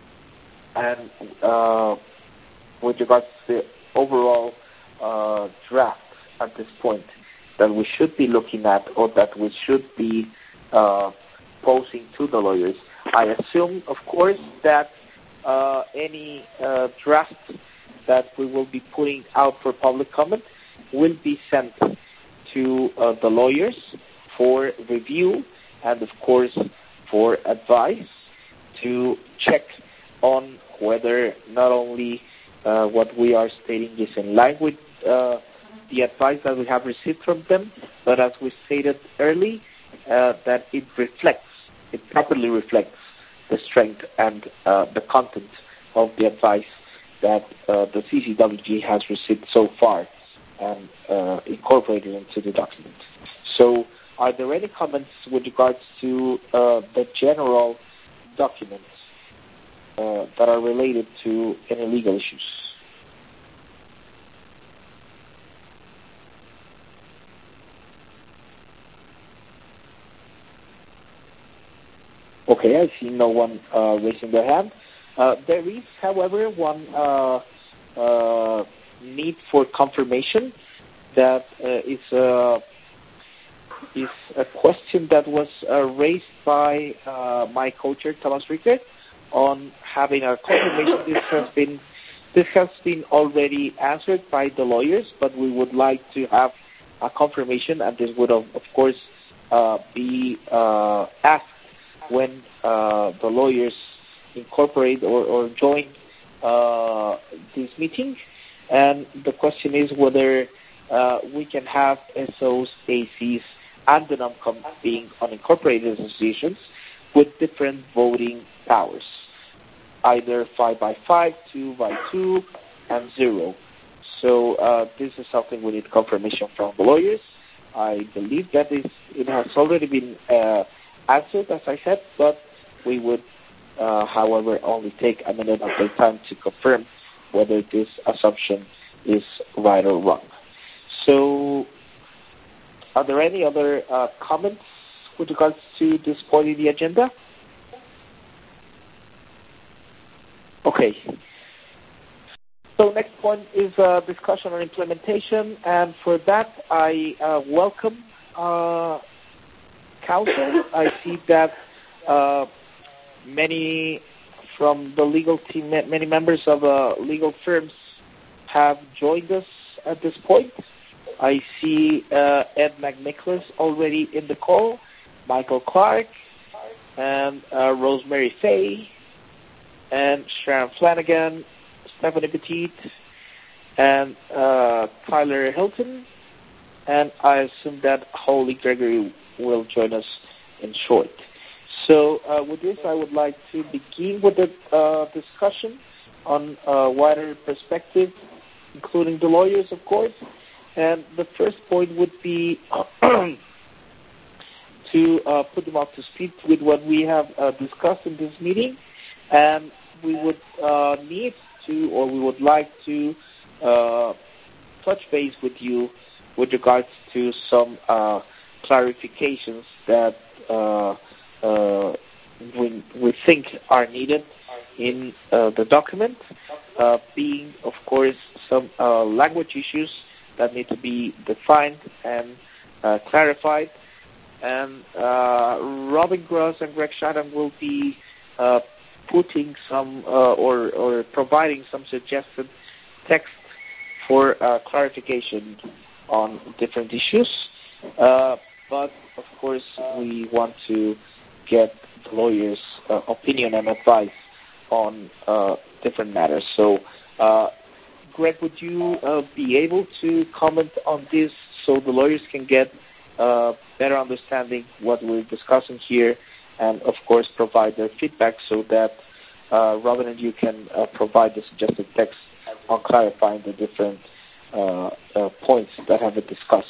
And uh, with regards to the overall uh, draft at this point that we should be looking at or that we should be uh, posing to the lawyers. I assume, of course, that uh, any uh, draft that we will be putting out for public comment will be sent to uh, the lawyers for review and, of course, for advice to check on whether not only uh, what we are stating is in line with uh, the advice that we have received from them, but as we stated early, uh, that it reflects, it properly reflects the strength and uh, the content of the advice that uh, the C C W G has received so far and uh, incorporated into the document. So are there any comments with regards to uh, the general documents uh, that are related to any legal issues? Okay, I see no one uh, raising their hand. Uh, there is, however, one uh, uh, need for confirmation that uh, is, uh, is a question that was uh, raised by uh, my co-chair, Thomas Rickert, on having a confirmation. This has been this has been already answered by the lawyers, but we would like to have a confirmation, and this would, of, of course, uh, be uh, asked when uh, the lawyers incorporate or, or join uh, this meeting. And the question is whether uh, we can have S Os, A Cs, and the NOMCOM being unincorporated associations with different voting powers, either five by five, two by two, and zero. So uh, this is something we need confirmation from the lawyers. I believe that is, it has already been uh, answered, as I said, but we would, uh, however, only take a minute of their time to confirm whether this assumption is right or wrong. So are there any other uh, comments with regards to this point in the agenda? Okay. So next point is uh, discussion on implementation, and for that I uh, welcome uh, counsel. I see that uh, many from the legal team, many members of uh, legal firms have joined us at this point. I see uh, Ed McNicholas already in the call, Michael Clark, and uh, Rosemary Fay, and Sharon Flanagan, Stephanie Petit, and uh, Tyler Hilton, and I assume that Holly Gregory will join us in short. So uh, with this, I would like to begin with the uh, discussion on a wider perspective, including the lawyers, of course. And the first point would be to uh, put them up to speed with what we have uh, discussed in this meeting, and we would uh, need to, or we would like to uh, touch base with you with regards to some uh, clarifications that uh, uh, we, we think are needed in uh, the document, uh, being, of course, some uh, language issues that need to be defined and uh, clarified. And uh, Robin Gross and Greg Shannon will be uh, putting some uh, or, or providing some suggested text for uh, clarification on different issues. Uh, but, of course, we want to get the lawyers' uh, opinion and advice on uh, different matters. So, uh, Greg, would you uh, be able to comment on this so the lawyers can get uh, better understanding what we're discussing here, and, of course, provide their feedback so that uh, Robin and you can uh, provide the suggested text on clarifying the different uh, uh, points that have been discussed?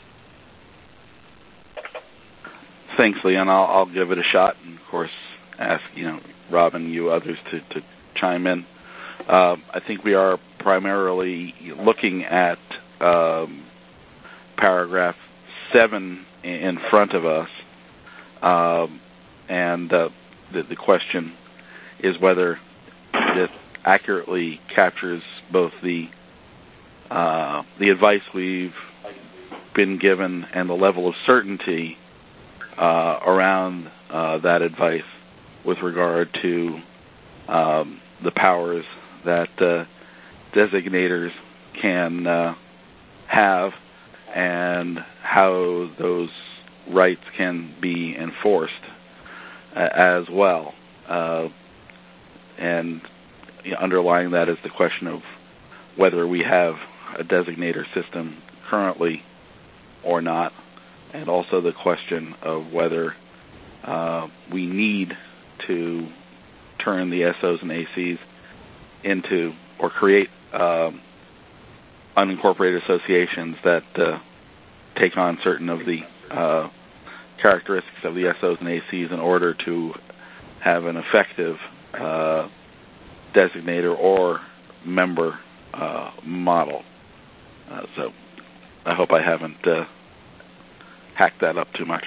Thanks, Leon. I'll, I'll give it a shot, and, of course, ask, you know, Robin, you others to, to chime in. Uh, I think we are primarily looking at um, paragraph seven in front of us, um, and uh, the, the question is whether it accurately captures both the uh, the advice we've been given and the level of certainty uh, around uh, that advice with regard to um, the powers that uh, designators can uh, have and how those rights can be enforced uh, as well. Uh, and you know, underlying that is the question of whether we have a designator system currently or not, and also the question of whether uh, we need to turn the S Os and A Cs into or create um, unincorporated associations that uh, take on certain of the uh, characteristics of the S Os and A Cs in order to have an effective uh, designator or member uh, model. Uh, so I hope I haven't uh, hacked that up too much.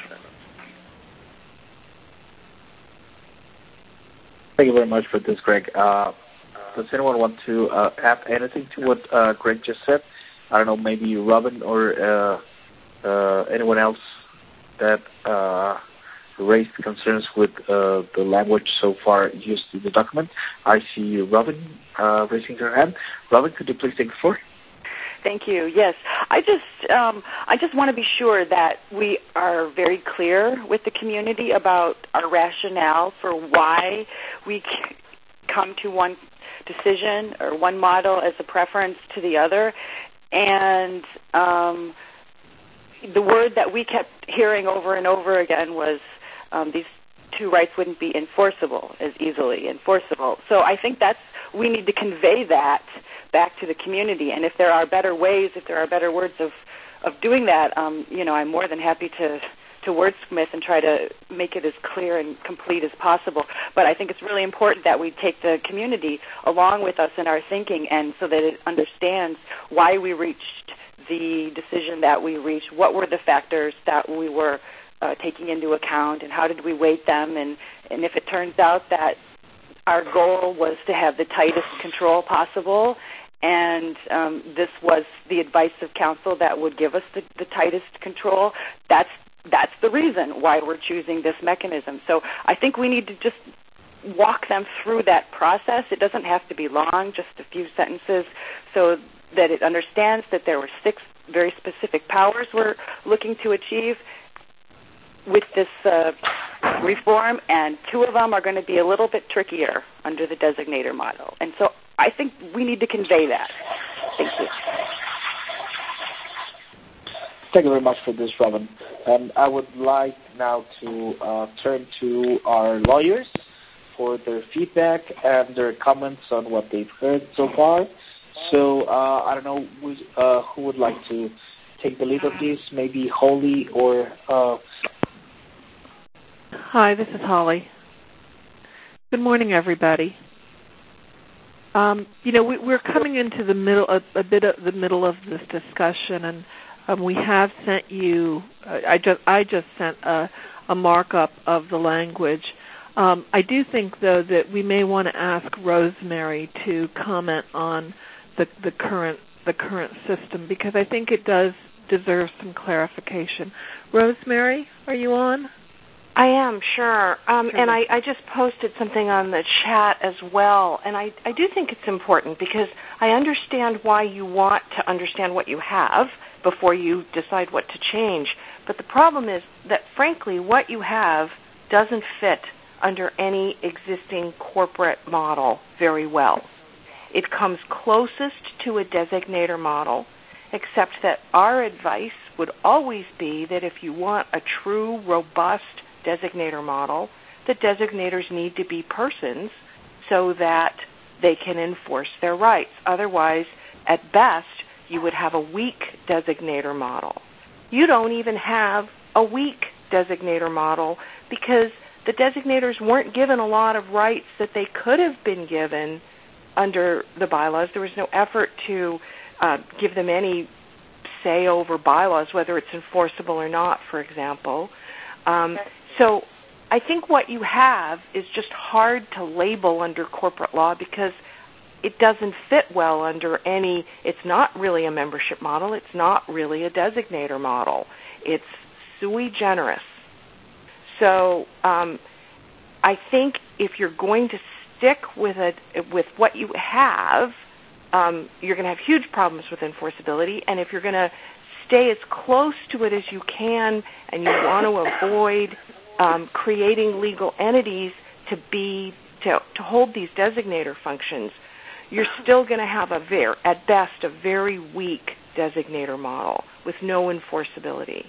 Thank you very much for this, Greg. Uh, does anyone want to uh, add anything to what uh, Greg just said? I don't know, maybe Robin or uh, uh, anyone else that uh, raised concerns with uh, the language so far used in the document. I see Robin uh, raising her hand. Robin, could you please take the floor? Thank you. Yes, I just um, I just want to be sure that we are very clear with the community about our rationale for why we come to one decision or one model as a preference to the other. And um, the word that we kept hearing over and over again was um, these two rights wouldn't be enforceable as easily enforceable. So I think that's, we need to convey that back to the community. And if there are better ways, if there are better words of, of doing that, um, you know, I'm more than happy to, to wordsmith and try to make it as clear and complete as possible. But I think it's really important that we take the community along with us in our thinking, and so that it understands why we reached the decision that we reached, what were the factors that we were uh, taking into account, and how did we weight them, and, and if it turns out that our goal was to have the tightest control possible, and um, this was the advice of counsel that would give us the, the tightest control, that's that's the reason why we're choosing this mechanism. So I think we need to just walk them through that process. It doesn't have to be long, just a few sentences, so that it understands that there were six very specific powers we're looking to achieve with this uh, reform, and two of them are going to be a little bit trickier under the designator model. And so I think we need to convey that. Thank you. Thank you very much for this, Robin. Um, I would like now to uh, turn to our lawyers for their feedback and their comments on what they've heard so far. So uh, I don't know who, uh, who would like to take the lead of this, maybe Holly or... Uh... Hi, this is Holly. Good morning, everybody. Um, you know, we, we're coming into the middle, a, a bit of the middle of this discussion, and um, we have sent you. Uh, I just, I just sent a, a markup of the language. Um, I do think, though, that we may want to ask Rosemary to comment on the, the current, the current system, because I think it does deserve some clarification. Rosemary, are you on? I am, sure. Um, sure. And I, I just posted something on the chat as well. And I, I do think it's important because I understand why you want to understand what you have before you decide what to change. But the problem is that, frankly, what you have doesn't fit under any existing corporate model very well. It comes closest to a designator model, except that our advice would always be that if you want a true, robust designator model, the designators need to be persons so that they can enforce their rights. Otherwise, at best, you would have a weak designator model. You don't even have a weak designator model because the designators weren't given a lot of rights that they could have been given under the bylaws. There was no effort to uh, give them any say over bylaws, whether it's enforceable or not, for example. Um, so I think what you have is just hard to label under corporate law because it doesn't fit well under any, it's not really a membership model, it's not really a designator model. It's sui generis. So um, I think if you're going to stick with it, with what you have, um, you're going to have huge problems with enforceability. And if you're going to stay as close to it as you can, and you want to avoid um, creating legal entities to be to, to hold these designator functions, you're still going to have a very, at best, a very weak designator model with no enforceability.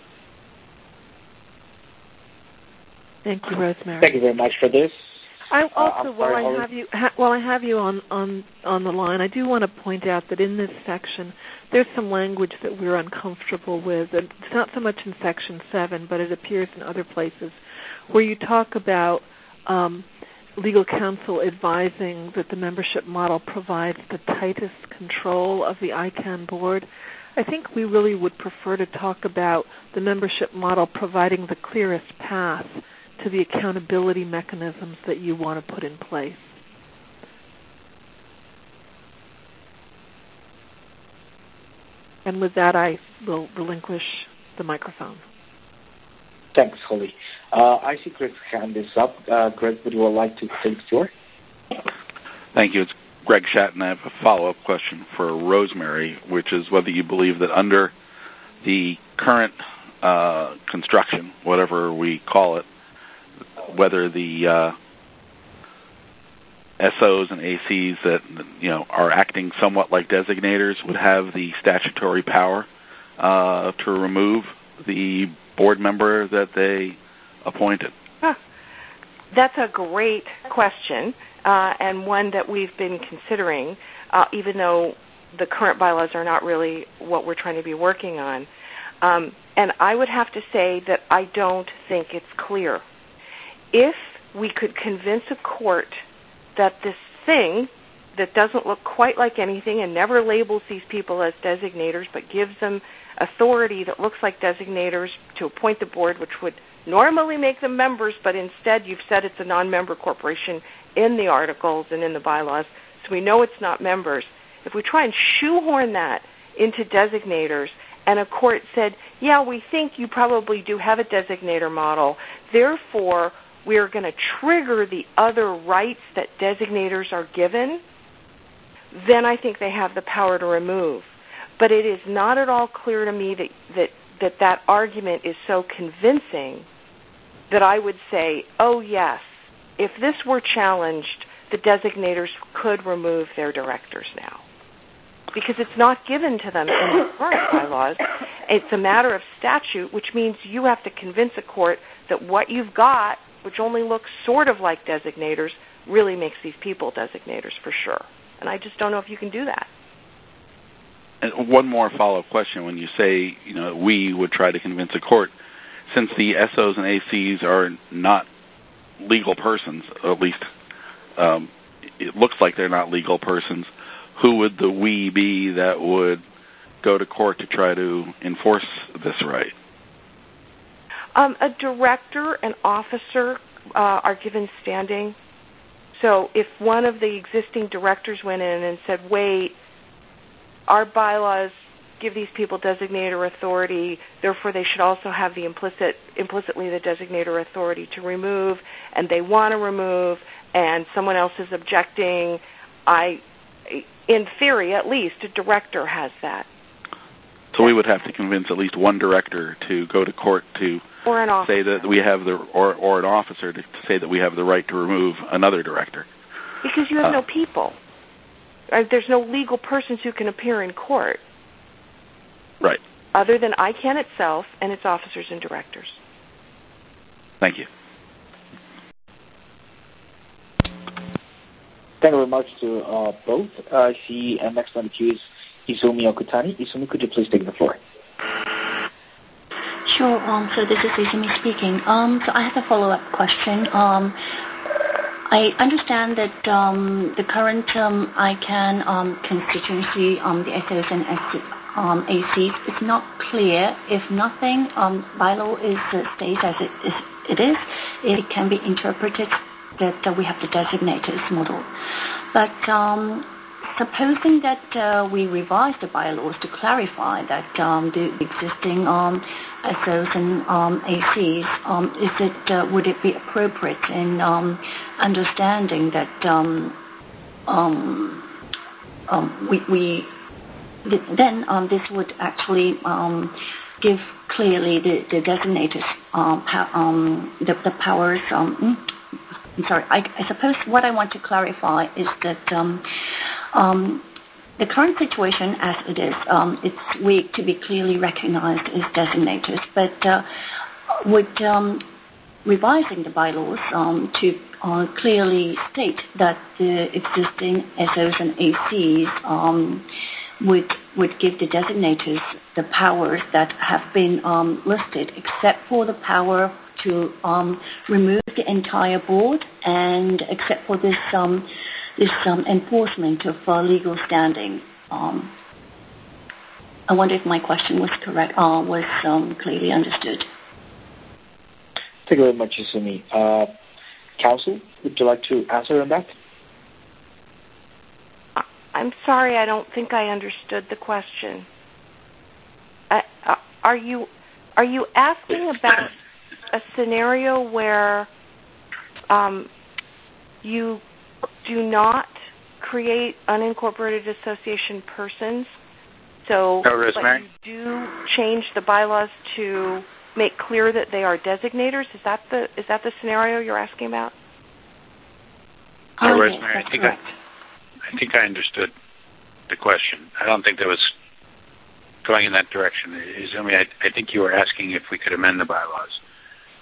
Thank you, Rosemary. Thank you very much for this. I also, uh, while sorry, I have you, ha, while I have you on, on on the line, I do want to point out that in this section, there's some language that we're uncomfortable with. And it's not so much in Section seven, but it appears in other places, where you talk about um, legal counsel advising that the membership model provides the tightest control of the I CANN board. I think we really would prefer to talk about the membership model providing the clearest path to the accountability mechanisms that you want to put in place. And with that, I will relinquish the microphone. Thanks, Holly. Uh, I see Greg's hand is up. Uh, Greg, would you like to take the floor? Thank you. It's Greg Shatton. I have a follow-up question for Rosemary, which is whether you believe that under the current uh, construction, whatever we call it, whether the uh, S Os and A Cs that you know are acting somewhat like designators would have the statutory power uh, to remove the board member that they appointed. Huh. that's a great question, uh, and one that we've been considering, uh, even though the current bylaws are not really what we're trying to be working on. Um, and I would have to say that I don't think it's clear. If we could convince a court that this thing that doesn't look quite like anything and never labels these people as designators but gives them authority that looks like designators to appoint the board, which would normally make them members, but instead you've said it's a non-member corporation in the articles and in the bylaws, so we know it's not members. If we try and shoehorn that into designators and a court said, yeah, we think you probably do have a designator model, therefore we are going to trigger the other rights that designators are given, then I think they have the power to remove. But it is not at all clear to me that that, that, that argument is so convincing that I would say, oh, yes, if this were challenged, the designators could remove their directors now. Because it's not given to them in the current bylaws. It's a matter of statute, which means you have to convince a court that what you've got, which only looks sort of like designators, really makes these people designators for sure. And I just don't know if you can do that. And one more follow-up question. When you say, you know, we would try to convince a court, since the S Os and A Cs are not legal persons, at least um, it looks like they're not legal persons, who would the we be that would go to court to try to enforce this right? Um, a director and officer uh, are given standing. So if one of the existing directors went in and said, wait, our bylaws give these people designator authority, therefore they should also have the implicit, implicitly the designator authority to remove, and they want to remove, and someone else is objecting, I, in theory at least, a director has that. So we would have to convince at least one director to go to court to or an say that we have the, or, or an officer to, to say that we have the right to remove another director. Because you have uh, no people. Right? There's no legal persons who can appear in court. Right. Other than I C A N itself and its officers and directors. Thank you. Thank you very much to uh, both. Uh, I see uh, next on the queue is Izumi Okutani. Izumi, could you please take the floor? Sure. Um, so this is Izumi speaking. Um, so I have a follow-up question. Um, I understand that um, the current um, I C A N um, constituency, um, the S Os and um, A Cs, is not clear. If nothing, um, bylaw is uh, stays as it is, it is, it can be interpreted that uh, we have the designators model. But um, supposing that uh, we revise the bylaws to clarify that um, the existing um, S Os and um, A Cs, um, is it uh, would it be appropriate in um, understanding that um, um, um, we, we then um, this would actually um, give clearly the, the designators um, pa- um, the, the powers. Um, I'm sorry. I, I suppose what I want to clarify is that um, um, the current situation as it is, um, it's we to be clearly recognized as designators, but uh, would um, revising the bylaws um, to uh, clearly state that the existing S Os and A Cs um, would would give the designators the powers that have been um, listed, except for the power to um, remove the entire board, and except for this um, this um, enforcement of uh, legal standing. Um, I wonder if my question was correct, uh, was um, clearly understood. Thank you very much, Izumi. Uh, Counsel, would you like to answer on that? I'm sorry, I don't think I understood the question. Uh, uh, are you are you asking about a scenario where um, you do not create unincorporated association persons, so no, but you do change the bylaws to make clear that they are designators? Is that the is that the scenario you're asking about? No, oh, Rosemary, yes, I think correct. I, I think I understood the question. I don't think that was going in that direction. Izumi, I, I think you were asking if we could amend the bylaws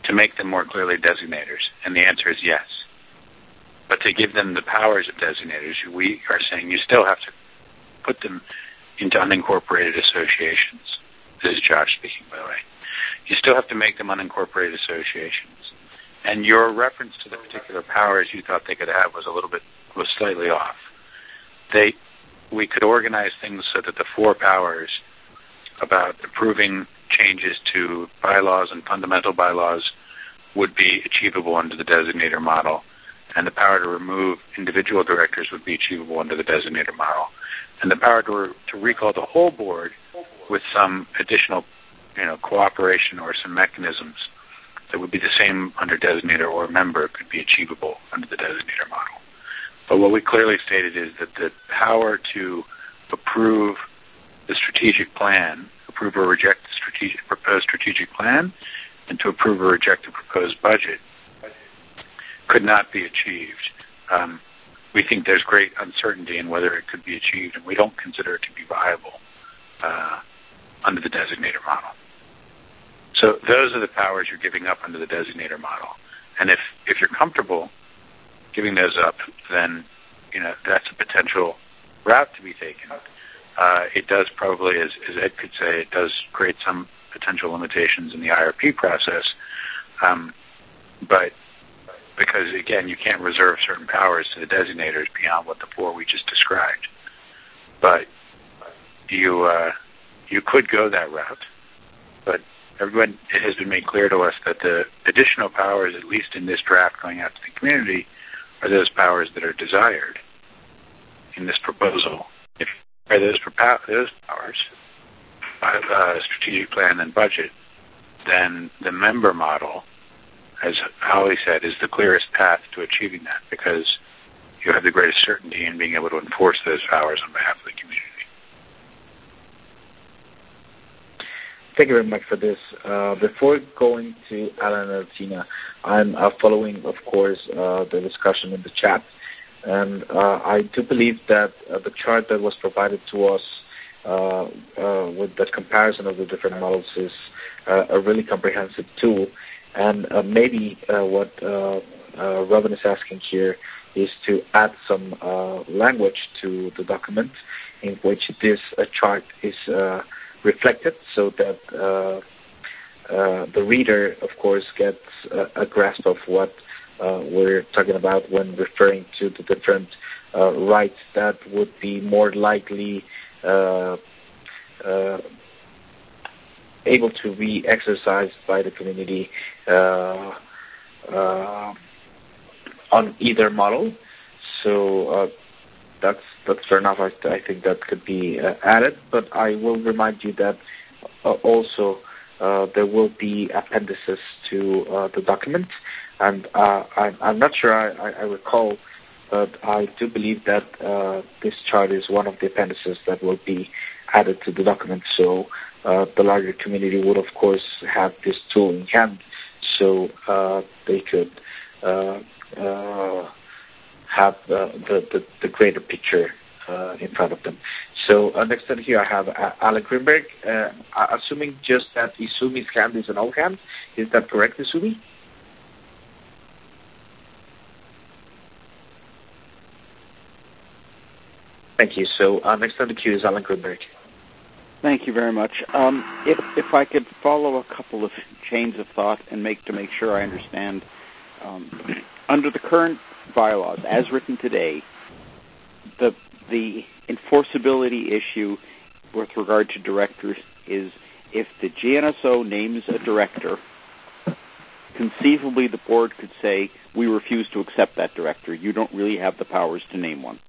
to make them more clearly designators? And the answer is yes. But to give them the powers of designators, we are saying you still have to put them into unincorporated associations. This is Josh speaking, by the way. You still have to make them unincorporated associations. And your reference to the particular powers you thought they could have was a little bit, was slightly off. They, we could organize things so that the four powers about approving changes to bylaws and fundamental bylaws would be achievable under the designator model, and the power to remove individual directors would be achievable under the designator model. And the power to, re- to recall the whole board with some additional, you know, cooperation or some mechanisms that would be the same under designator or member could be achievable under the designator model. But what we clearly stated is that the power to approve the strategic plan, approve or reject the strategic, proposed strategic plan, and to approve or reject the proposed budget could not be achieved. Um, we think there's great uncertainty in whether it could be achieved, and we don't consider it to be viable uh, under the designator model. So those are the powers you're giving up under the designator model. And if, if you're comfortable giving those up, then you know that's a potential route to be taken. Uh, it does probably, as, as Ed could say, it does create some potential limitations in the I R P process. Um, but because, again, you can't reserve certain powers to the designators beyond what the four we just described. But you uh, you could go that route. But everyone, it has been made clear to us that the additional powers, at least in this draft going out to the community, are those powers that are desired in this proposal. If are those, those powers, uh, strategic plan and budget, then the member model, as Holly said, is the clearest path to achieving that because you have the greatest certainty in being able to enforce those powers on behalf of the community. Thank you very much for this. Uh, before going to Alan and Tina, I'm uh, following, of course, uh, the discussion in the chat. And uh, I do believe that uh, the chart that was provided to us uh, uh, with the comparison of the different models is uh, a really comprehensive tool. And uh, maybe uh, what uh, uh, Robin is asking here is to add some uh, language to the document in which this uh, chart is uh, reflected so that uh, uh, the reader, of course, gets a, a grasp of what uh, we're talking about when referring to the different uh, rights that would be more likely uh, uh, able to be exercised by the community uh, uh, on either model. So uh, that's that's fair enough. I, I think that could be uh, added, but I will remind you that uh, also uh, there will be appendices to uh, the document, and uh, I, I'm not sure I, I recall, but I do believe that uh, this chart is one of the appendices that will be added to the document. So uh, the larger community would, of course, have this tool in hand, so uh, they could uh, uh, have uh, the, the the greater picture uh, in front of them. So uh, next on here I have uh, Alan Greenberg, uh, assuming just that Isumi's hand is an all hand. Is that correct, Isumi? Thank you. So uh, next on the queue is Alan Greenberg. Thank you very much. Um, if if I could follow a couple of chains of thought and make to make sure I understand, um, under the current bylaws as written today, the the enforceability issue with regard to directors is if the G N S O names a director, conceivably the board could say, we refuse to accept that director. You don't really have the powers to name one.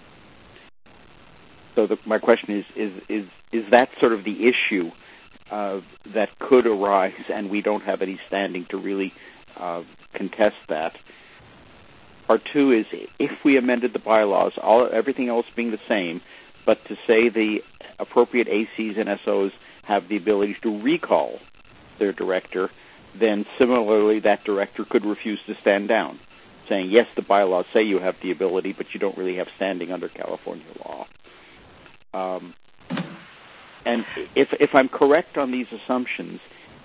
So the, my question is, is, is, is that sort of the issue uh, that could arise, and we don't have any standing to really uh, contest that? Part two is, if we amended the bylaws, all everything else being the same, but to say the appropriate A Cs and S Os have the ability to recall their director, then similarly that director could refuse to stand down, saying, yes, the bylaws say you have the ability, but you don't really have standing under California law. Um, and if if I'm correct on these assumptions,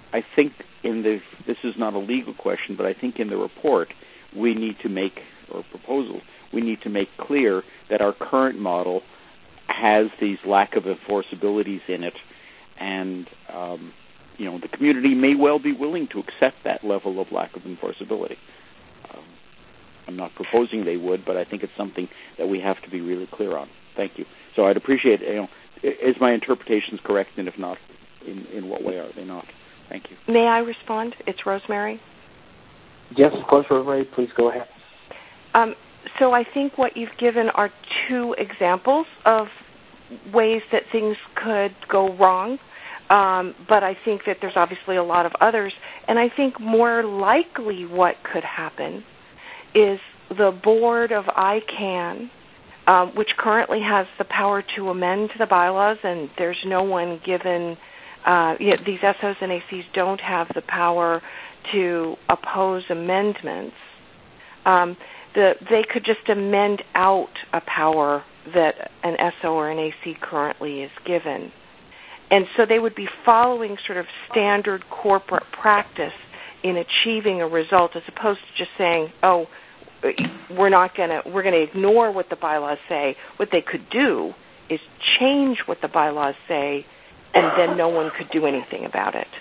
I think in the, this is not a legal question, but I think in the report we need to make, or proposal, we need to make clear that our current model has these lack of enforceabilities in it, and um, you know, the community may well be willing to accept that level of lack of enforceability. Um, I'm not proposing they would, but I think it's something that we have to be really clear on. Thank you. So I'd appreciate, you know, is my interpretations correct, and if not, in, in what way are they not? Thank you. May I respond? It's Rosemary. Yes, of course, Rosemary. Please go ahead. Um, so I think what you've given are two examples of ways that things could go wrong, um, but I think that there's obviously a lot of others. And I think more likely what could happen is the board of I CANN, um, which currently has the power to amend the bylaws, and there's no one given, uh, you know, these S Os and A Cs don't have the power to oppose amendments. Um, the, they could just amend out a power that an S O or an A C currently is given. And so they would be following sort of standard corporate practice in achieving a result, as opposed to just saying, oh, we're not going to, we're going to ignore what the bylaws say. What they could do is change what the bylaws say, and then no one could do anything about it.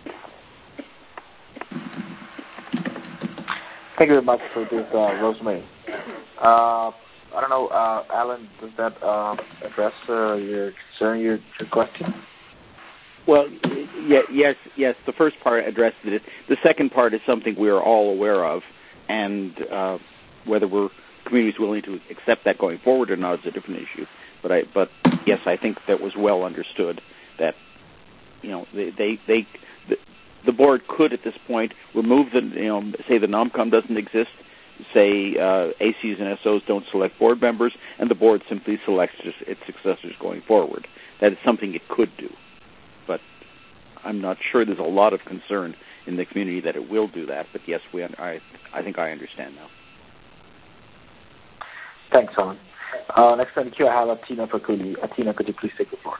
Thank you very much for this, uh, Rosemary. Uh, I don't know, uh, Alan, does that uh, address uh, your concern, your, your question? Well, yeah, yes, yes. The first part addressed it. The second part is something we are all aware of, and uh, whether we're communities willing to accept that going forward or not is a different issue. But I, but yes, I think that was well understood. That you know they they, they the, the board could at this point remove the you know say the NOMCOM doesn't exist, say uh, A Cs and S Os don't select board members, and the board simply selects its successors going forward. That is something it could do. But I'm not sure there's a lot of concern in the community that it will do that. But yes, we I I think I understand now. Thanks, Alan. Uh, next on the queue, I have Atina Fakuli. Atina, could you please take the floor?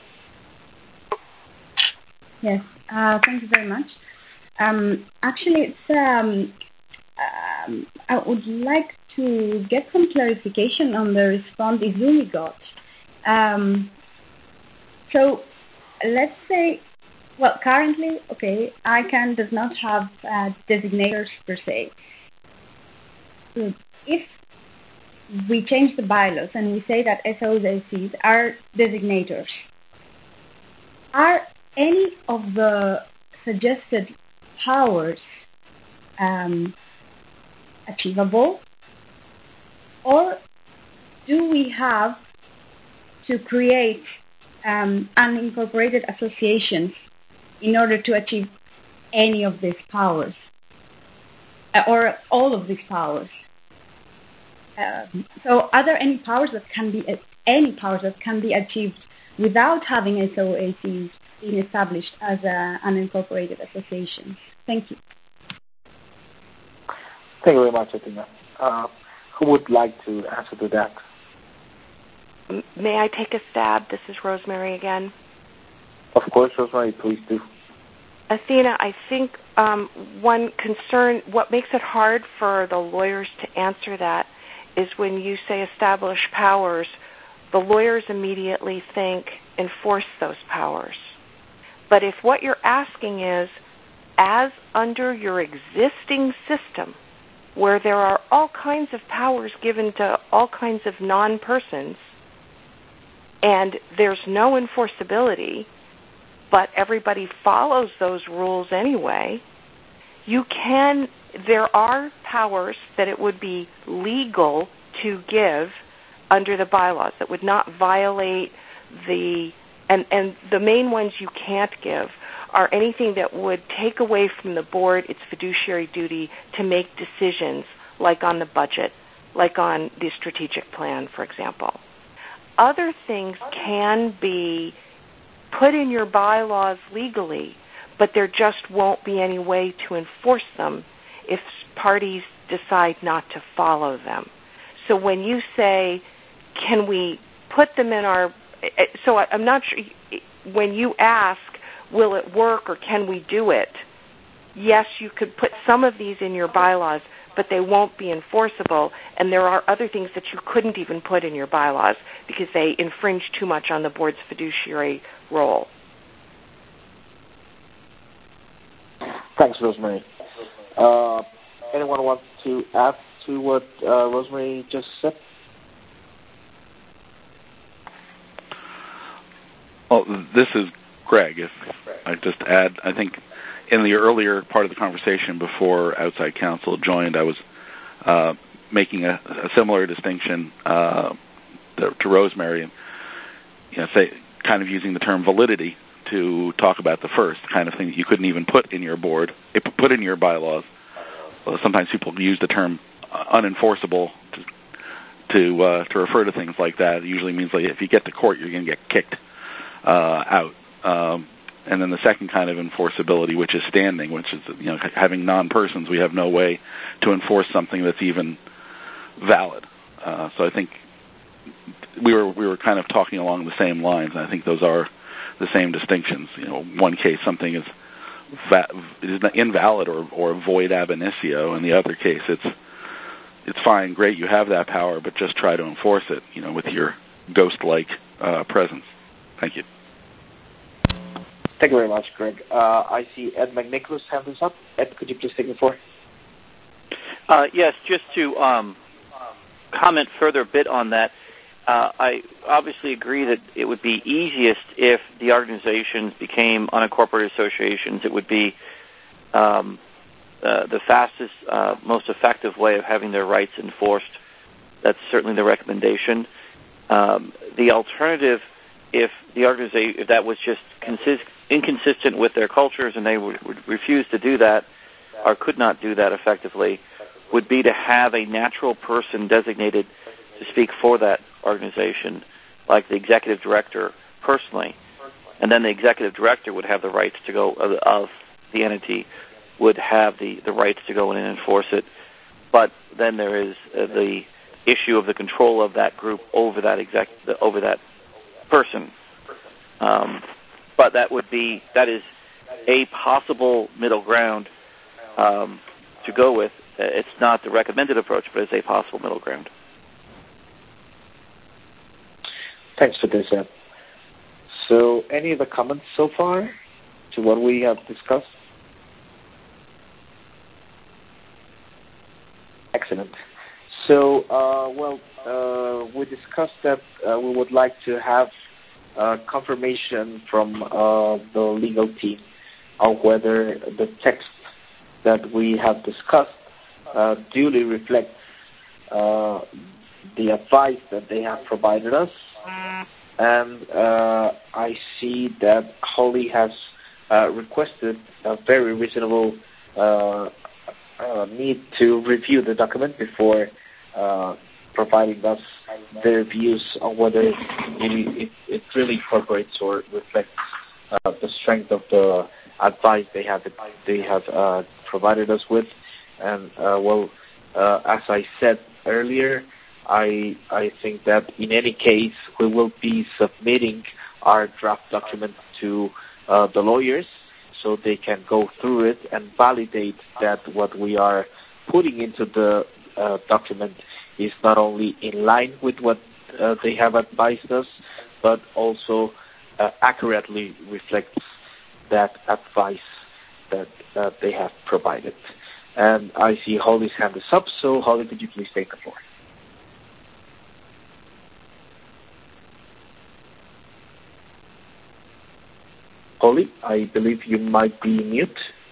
Yes, uh, thank you very much. Um, actually, it's um, um, I would like to get some clarification on the response Izumi got. Um, so. Let's say, well, currently, okay, I CANN does not have uh, designators per se. So if we change the bylaws and we say that S Os and A Cs are designators, are any of the suggested powers um, achievable, or do we have to create Um, unincorporated associations in order to achieve any of these powers, uh, or all of these powers? Um, so, are there any powers that can be uh, any powers that can be achieved without having S O A Cs being established as an unincorporated association? Thank you. Thank you very much, Athena. Uh, who would like to answer to that? May I take a stab? This is Rosemary again. Of course, Rosemary, please do. Athena, I think um, one concern, what makes it hard for the lawyers to answer that is when you say establish powers, the lawyers immediately think enforce those powers. But if what you're asking is, as under your existing system, where there are all kinds of powers given to all kinds of non-persons, and there's no enforceability, but everybody follows those rules anyway, you can, there are powers that it would be legal to give under the bylaws that would not violate the, and, and the main ones you can't give are anything that would take away from the board its fiduciary duty to make decisions, like on the budget, like on the strategic plan, for example. Other things can be put in your bylaws legally, but there just won't be any way to enforce them if parties decide not to follow them. So when you say, can we put them in our, so I'm not sure, when you ask, will it work or can we do it, yes, you could put some of these in your bylaws, but they won't be enforceable, and there are other things that you couldn't even put in your bylaws because they infringe too much on the board's fiduciary role. Thanks, Rosemary. Uh, anyone want to add to what uh, Rosemary just said? Well, this is Greg. If I just add, I think in the earlier part of the conversation before outside counsel joined, I was uh, making a, a similar distinction uh, to, to Rosemary, and you know, say kind of using the term validity to talk about the first kind of thing that you couldn't even put in your board, put in your bylaws. Well, sometimes people use the term unenforceable to to, uh, to refer to things like that. It usually means like if you get to court, you're going to get kicked uh, out. Um, and then the second kind of enforceability, which is standing, which is, you know, having non-persons, we have no way to enforce something that's even valid. Uh, so I think we were we were kind of talking along the same lines, and I think those are the same distinctions. You know, one case something is va- is invalid or, or void ab initio, in the other case it's it's fine, great, you have that power, but just try to enforce it, you know, with your ghost-like uh, presence. Thank you. Thank you very much, Greg. Uh, I see Ed McNicholas hand this up. Ed, could you please take the floor? Uh, yes, just to um, comment further a bit on that, uh, I obviously agree that it would be easiest if the organizations became unincorporated associations. It would be um, uh, the fastest, uh, most effective way of having their rights enforced. That's certainly the recommendation. Um, the alternative, if the organization, if that was just consist, inconsistent with their cultures and they would, would refuse to do that or could not do that effectively, would be to have a natural person designated to speak for that organization, like the executive director personally. And then the executive director would have the rights to go, of, of the entity, would have the, the rights to go in and enforce it. But then there is uh, the issue of the control of that group over that exec, over that person. Um, but that would be, that is a possible middle ground um, to go with. It's not the recommended approach, but it's a possible middle ground. Thanks for this, Ed. So, any other comments so far to what we have discussed? Excellent. So, uh, well, uh, we discussed that uh, we would like to have uh, confirmation from uh, the legal team on whether the text that we have discussed uh, duly reflects uh, the advice that they have provided us. And uh, I see that Holly has uh, requested a very reasonable uh, uh, need to review the document before uh, providing us their views on whether it, it, it really incorporates or reflects uh, the strength of the advice they have they have uh, provided us with. And uh, well, uh, as I said earlier, I I think that in any case we will be submitting our draft document to uh, the lawyers so they can go through it and validate that what we are putting into the uh, document is not only in line with what uh, they have advised us, but also uh, accurately reflects that advice that uh, they have provided. And I see Holly's hand is up, so Holly, could you please take the floor? Holly, I believe you might be mute.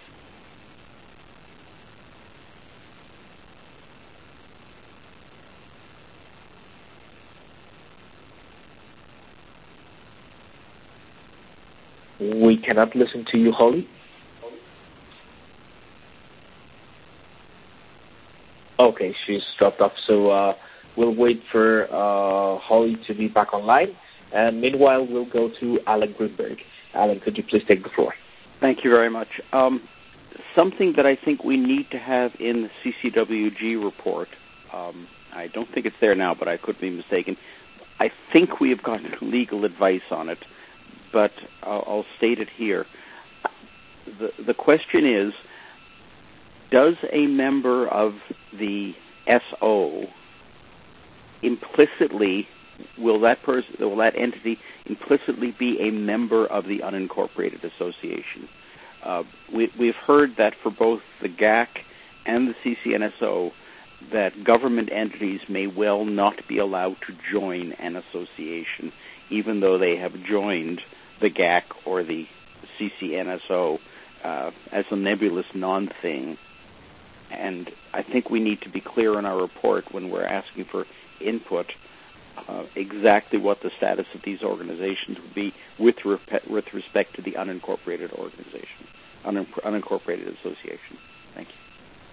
We cannot listen to you, Holly. Okay, she's dropped off, so uh, we'll wait for uh, Holly to be back online. And meanwhile, we'll go to Alan Greenberg. Alan, could you please take the floor? Thank you very much. Um, something that I think we need to have in the C C W G report, um, I don't think it's there now, but I could be mistaken. I think we have gotten legal advice on it, but I'll, I'll state it here. The, the question is, does a member of the S O implicitly, will that person, will that entity implicitly be a member of the unincorporated association? Uh, we, we've heard that for both the G A C and the C C N S O, that government entities may well not be allowed to join an association, even though they have joined the G A C or the C C N S O uh, as a nebulous non-thing. And I think we need to be clear in our report when we're asking for input uh, exactly what the status of these organizations would be with, rep- with respect to the unincorporated organization, un- unincorporated association. Thank you.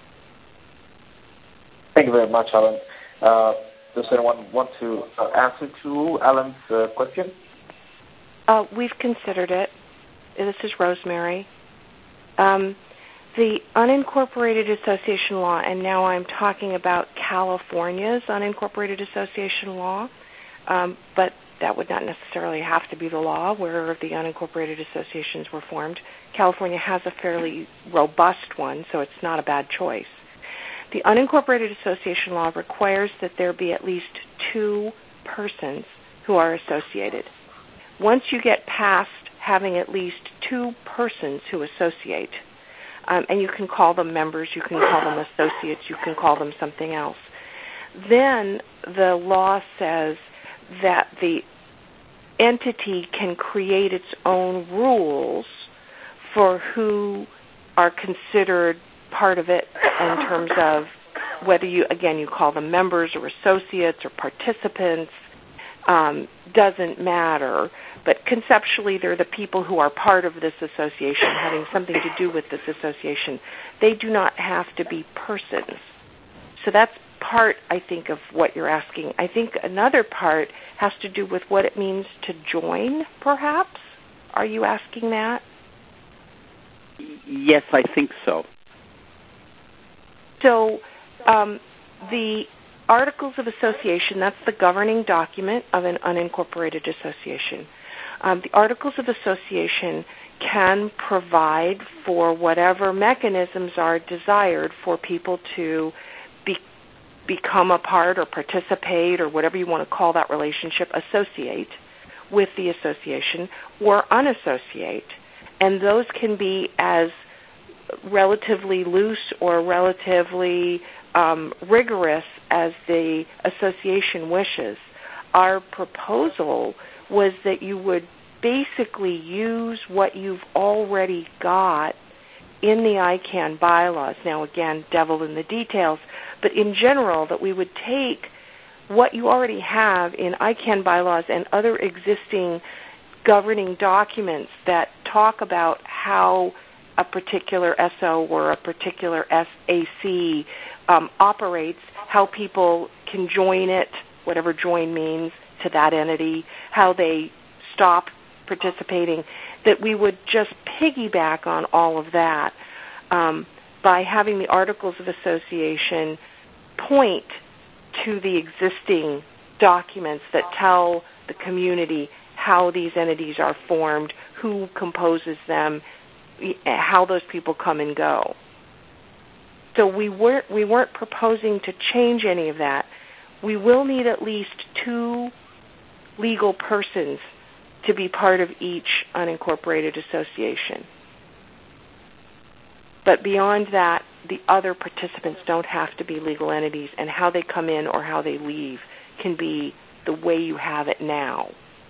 Thank you very much, Alan. Uh, does anyone want to uh, answer to Alan's uh, question? Uh, we've considered it. This is Rosemary. Um, the unincorporated association law, and now I'm talking about California's unincorporated association law, um, but that would not necessarily have to be the law where the unincorporated associations were formed. California has a fairly robust one, so it's not a bad choice. The unincorporated association law requires that there be at least two persons who are associated. Once you get past having at least two persons who associate, um, and you can call them members, you can call them associates, you can call them something else, then the law says that the entity can create its own rules for who are considered part of it in terms of whether you, again, you call them members or associates or participants, um, doesn't matter. But conceptually, they're the people who are part of this association, having something to do with this association. They do not have to be persons. So that's part, I think, of what you're asking. I think another part has to do with what it means to join, perhaps. Are you asking that? Yes, I think so. So um, the Articles of Association, that's the governing document of an unincorporated association. Um, the Articles of Association can provide for whatever mechanisms are desired for people to be, become a part or participate or whatever you want to call that relationship, associate with the association or unassociate. And those can be as relatively loose or relatively um, rigorous as the association wishes. Our proposal was that you would basically use what you've already got in the I CANN bylaws. Now, again, devil in the details, but in general, that we would take what you already have in I CANN bylaws and other existing governing documents that talk about how a particular S O or a particular S A C um, operates, how people can join it, whatever join means, to that entity, how they stop participating, that we would just piggyback on all of that um, by having the Articles of Association point to the existing documents that tell the community how these entities are formed, who composes them, how those people come and go. So we weren't we weren't proposing to change any of that. We will need at least two legal persons to be part of each unincorporated association. But beyond that, the other participants don't have to be legal entities, and how they come in or how they leave can be the way you have it now.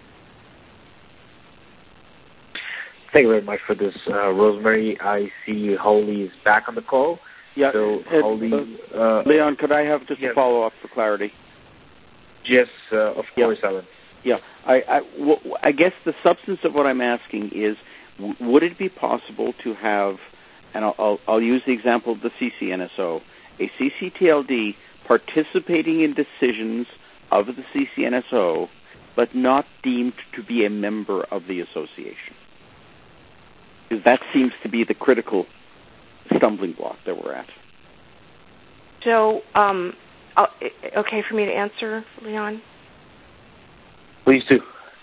Thank you very much for this, uh, Rosemary. I see Holly is back on the call. Yeah. So, uh, Holly, uh, Leon, could I have just yes. a follow-up for clarity? Yes, uh, of course, yeah. Alan. Yeah. I, I, w- I guess the substance of what I'm asking is, w- would it be possible to have, and I'll, I'll, I'll use the example of the C C N S O, a C C T L D participating in decisions of the C C N S O, but not deemed to be a member of the association? Because that seems to be the critical stumbling block that we're at. So, um, okay for me to answer, Leon? Please do.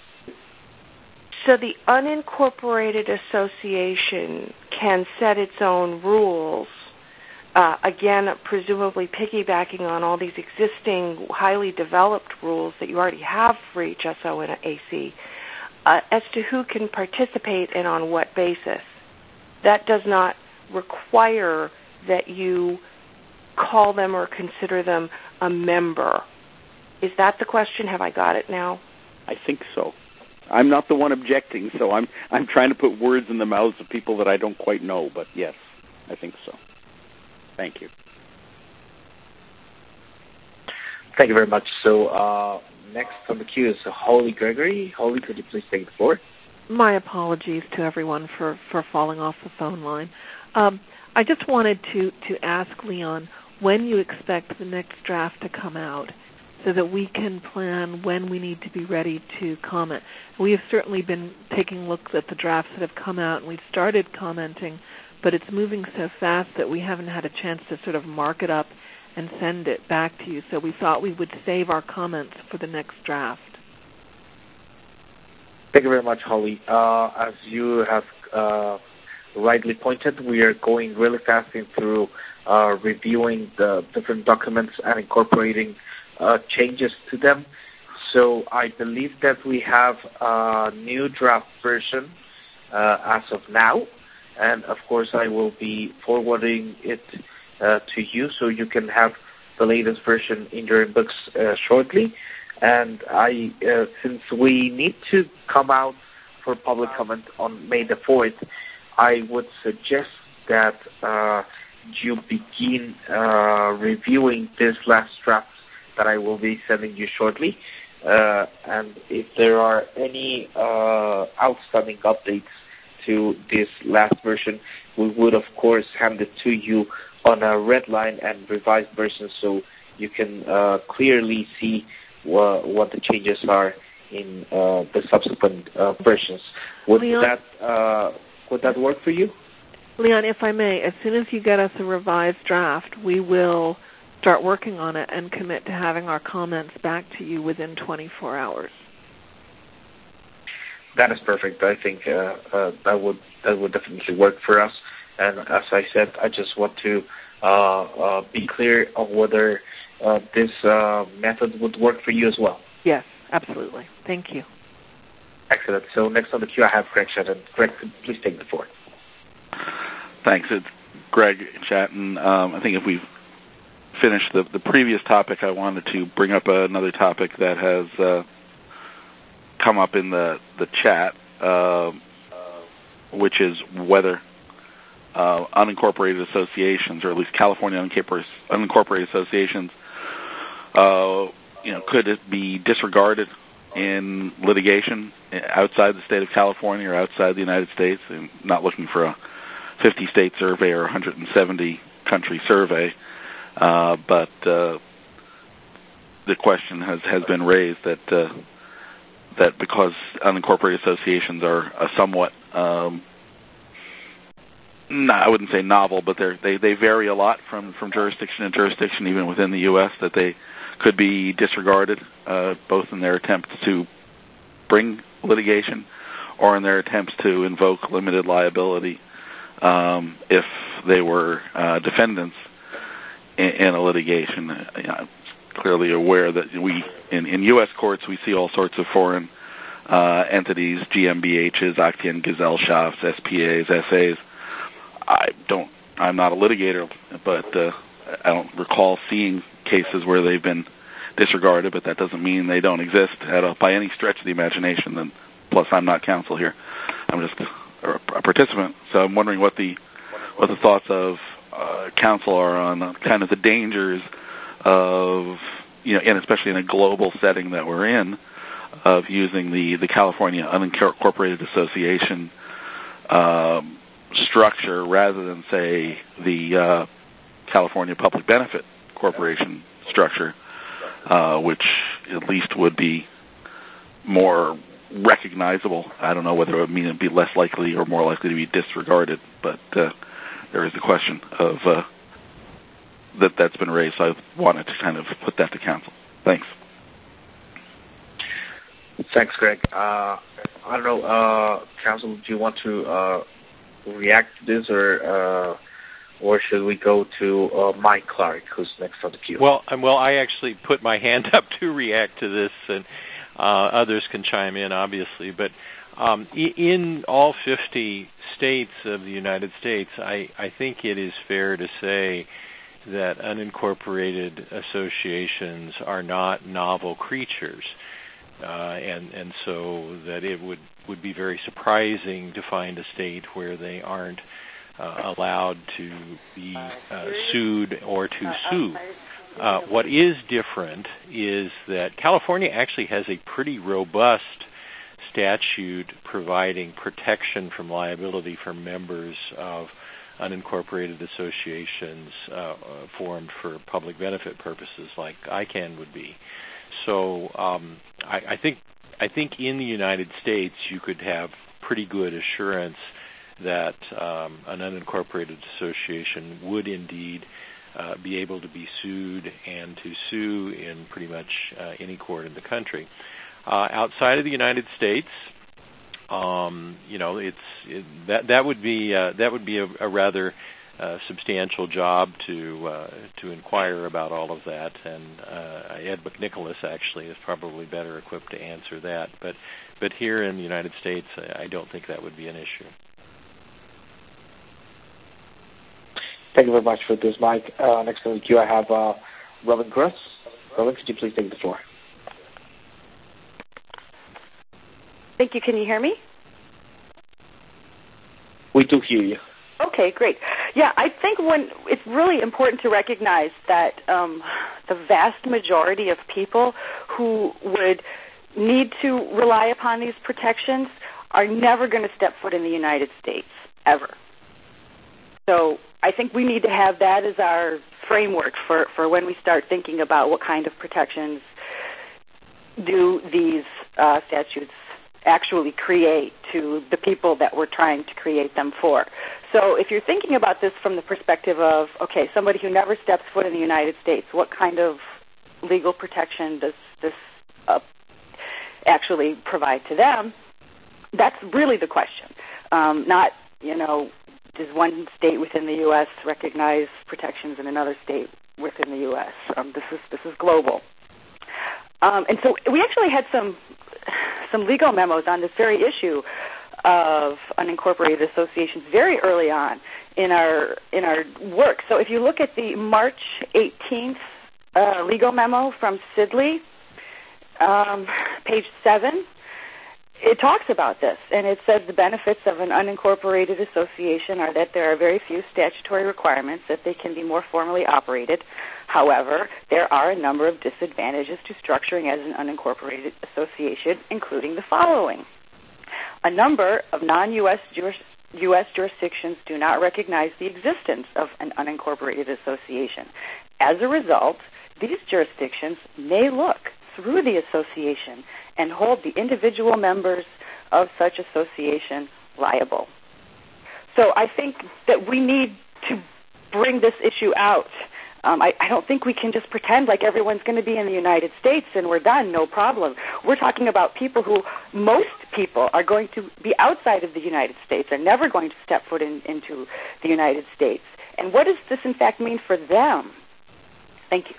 So the unincorporated association can set its own rules uh, again, presumably piggybacking on all these existing highly developed rules that you already have for H S O and A C, uh, as to who can participate and on what basis. That does not require that you call them or consider them a member. Is that the question? Have I got it now? I think so. I'm not the one objecting, so I'm I'm trying to put words in the mouths of people that I don't quite know, but yes, I think so. Thank you. Thank you very much. So uh, next on the queue is Holly Gregory. Holly, could you please take the floor? My apologies to everyone for, for falling off the phone line. Um, I just wanted to, to ask Leon when you expect the next draft to come out, so that we can plan when we need to be ready to comment. We have certainly been taking looks at the drafts that have come out, and we've started commenting, but it's moving so fast that we haven't had a chance to sort of mark it up and send it back to you. So we thought we would save our comments for the next draft. Thank you very much, Holly. Uh, as you have uh, rightly pointed, we are going really fast in through uh, reviewing the different documents and incorporating uh, changes to them. So I believe that we have a new draft version uh, as of now, and of course I will be forwarding it uh, to you so you can have the latest version in your inbox uh, shortly. And I, uh, since we need to come out for public comment on May the fourth, I would suggest that uh, you begin uh, reviewing this last draft that I will be sending you shortly. Uh, and if there are any uh, outstanding updates to this last version, we would, of course, hand it to you on a red line and revised version so you can uh, clearly see wh- what the changes are in uh, the subsequent uh, versions. Would Leon, that uh, would that work for you? Leon, if I may, as soon as you get us a revised draft, we will start working on it and commit to having our comments back to you within twenty-four hours. That is perfect. I think uh, uh, that would that would definitely work for us. And as I said, I just want to uh, uh, be clear on whether uh, this uh, method would work for you as well. Yes, absolutely. Thank you. Excellent. So next on the queue, I have Greg Shetton. Greg, please take the floor. Thanks. It's Greg Shatton. Um, I think if we've finished the, the previous topic, I wanted to bring up another topic that has uh, come up in the, the chat, uh, which is whether uh, unincorporated associations, or at least California unincorporated associations, uh, you know, could it be disregarded in litigation outside the state of California or outside the United States? I'm not looking for a fifty-state survey or one hundred seventy country survey, uh, but uh, the question has, has been raised that uh, that because unincorporated associations are a somewhat, um, no, I wouldn't say novel, but they're, they they vary a lot from, from jurisdiction to jurisdiction, even within the U S, that they could be disregarded, uh, both in their attempts to bring litigation or in their attempts to invoke limited liability um, if they were uh, defendants in, in a litigation. Uh, you know, I'm clearly aware that we, in, in U S courts, we see all sorts of foreign uh, entities, G m B Hs, Aktiengesellschafts, S P As, S As. I don't, I'm not a litigator, but uh, I don't recall seeing cases where they've been disregarded, but that doesn't mean they don't exist at a, by any stretch of the imagination. And plus, I'm not counsel here; I'm just a, a participant. So I'm wondering what the what the thoughts of uh, counsel are on uh, kind of the dangers of, you know, and especially in a global setting that we're in, of using the the California Unincorporated Association um, structure rather than, say, the uh, California Public Benefit Corporation structure, uh, which at least would be more recognizable. I don't know whether it would mean it'd be less likely or more likely to be disregarded, but uh, there is a question of uh, that that's been raised. So I wanted to kind of put that to counsel. Thanks. Thanks, Greg. Uh, I don't know, uh, counsel, do you want to uh, react to this, or uh, or should we go to uh, Mike Clark, who's next on the queue? Well, well, I actually put my hand up to react to this, and uh, others can chime in, obviously. But um, in all fifty states of the United States, I, I think it is fair to say that unincorporated associations are not novel creatures. Uh, and, and so that it would, would be very surprising to find a state where they aren't uh, allowed to be uh, sued or to sue. Uh, what is different is that California actually has a pretty robust statute providing protection from liability for members of unincorporated associations uh, formed for public benefit purposes like I CAN would be. So um, I, I think I think in the United States you could have pretty good assurance that um, an unincorporated association would indeed uh, be able to be sued and to sue in pretty much uh, any court in the country. Uh, outside of the United States, um, you know, it's it, that that would be uh, that would be a, a rather uh, substantial job to uh, to inquire about all of that, and uh, Ed McNicholas actually is probably better equipped to answer that. But but here in the United States, I don't think that would be an issue. Thank you very much for this, Mike. Uh, next on the queue, I have uh, Robin Gruss. Robin, could you please take the floor? Thank you. Can you hear me? We do hear you. Okay, great. Yeah, I think when it's really important to recognize that um, the vast majority of people who would need to rely upon these protections are never going to step foot in the United States, ever. So I think we need to have that as our framework for, for when we start thinking about what kind of protections do these uh, statutes actually create to the people that we're trying to create them for. So if you're thinking about this from the perspective of, okay, somebody who never steps foot in the United States, what kind of legal protection does this uh, actually provide to them? That's really the question. Um, not, you know, does one state within the U S recognize protections in another state within the U S? Um, this is this is global. Um, and so we actually had some some legal memos on this very issue of unincorporated associations very early on in our in our work. So if you look at the March eighteenth uh, legal memo from Sidley, um, page seven, it talks about this, and it says the benefits of an unincorporated association are that there are very few statutory requirements, that they can be more formally operated. However, there are a number of disadvantages to structuring as an unincorporated association, including the following. A number of non-U S juris, U S jurisdictions do not recognize the existence of an unincorporated association. As a result, these jurisdictions may look through the association and hold the individual members of such association liable. So I think that we need to bring this issue out. Um, I, I don't think we can just pretend like everyone's going to be in the United States and we're done, no problem. We're talking about people who, most people are going to be outside of the United States, are never going to step foot in, into the United States. And what does this in fact mean for them? Thank you.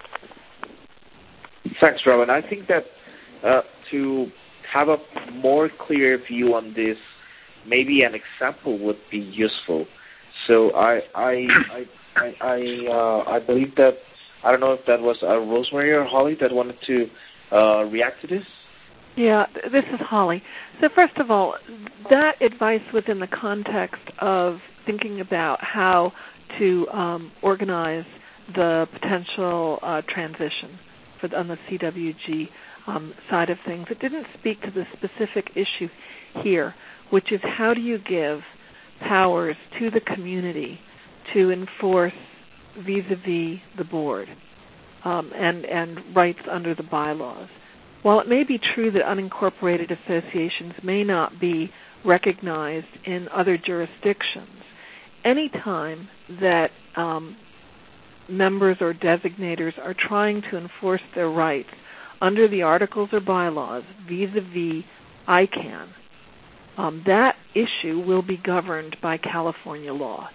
Thanks, Robin. I think that uh, to have a more clear view on this, maybe an example would be useful. So I I I I, I, uh, I believe that, I don't know if that was uh, Rosemary or Holly that wanted to uh, react to this. Yeah, this is Holly. So first of all, that advice was in the context of thinking about how to um, organize the potential uh, transition for the, on the C W G um, side of things. It didn't speak to the specific issue here, which is how do you give powers to the community to enforce vis-a-vis the board um, and, and rights under the bylaws. While it may be true that unincorporated associations may not be recognized in other jurisdictions, any time that um, members or designators are trying to enforce their rights under the articles or bylaws vis-a-vis I CAN, um, that issue will be governed by California law.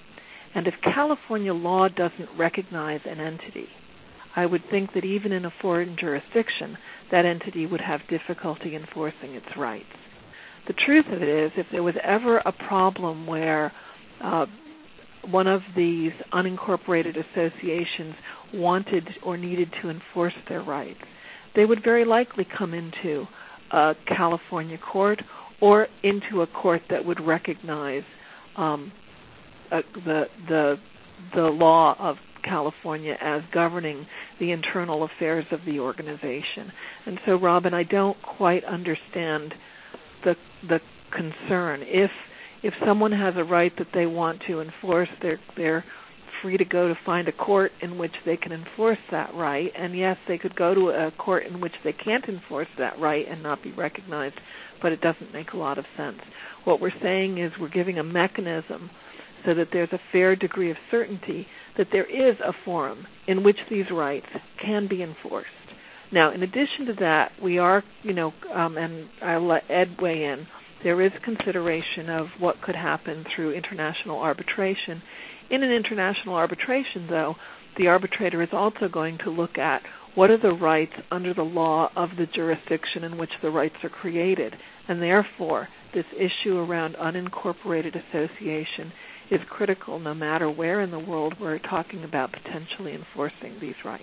And if California law doesn't recognize an entity, I would think that even in a foreign jurisdiction, that entity would have difficulty enforcing its rights. The truth of it is, if there was ever a problem where uh, one of these unincorporated associations wanted or needed to enforce their rights, they would very likely come into a California court or into a court that would recognize um, uh, the the the law of California as governing the internal affairs of the organization. And so, Robin, I don't quite understand the the concern. If if someone has a right that they want to enforce, they're they're free to go to find a court in which they can enforce that right. And yes, they could go to a court in which they can't enforce that right and not be recognized, but it doesn't make a lot of sense. What we're saying is we're giving a mechanism so that there's a fair degree of certainty that there is a forum in which these rights can be enforced. Now, in addition to that, we are, you know, um, and I'll let Ed weigh in, there is consideration of what could happen through international arbitration. In an international arbitration, though, the arbitrator is also going to look at what are the rights under the law of the jurisdiction in which the rights are created. And therefore, this issue around unincorporated association is critical no matter where in the world we're talking about potentially enforcing these rights.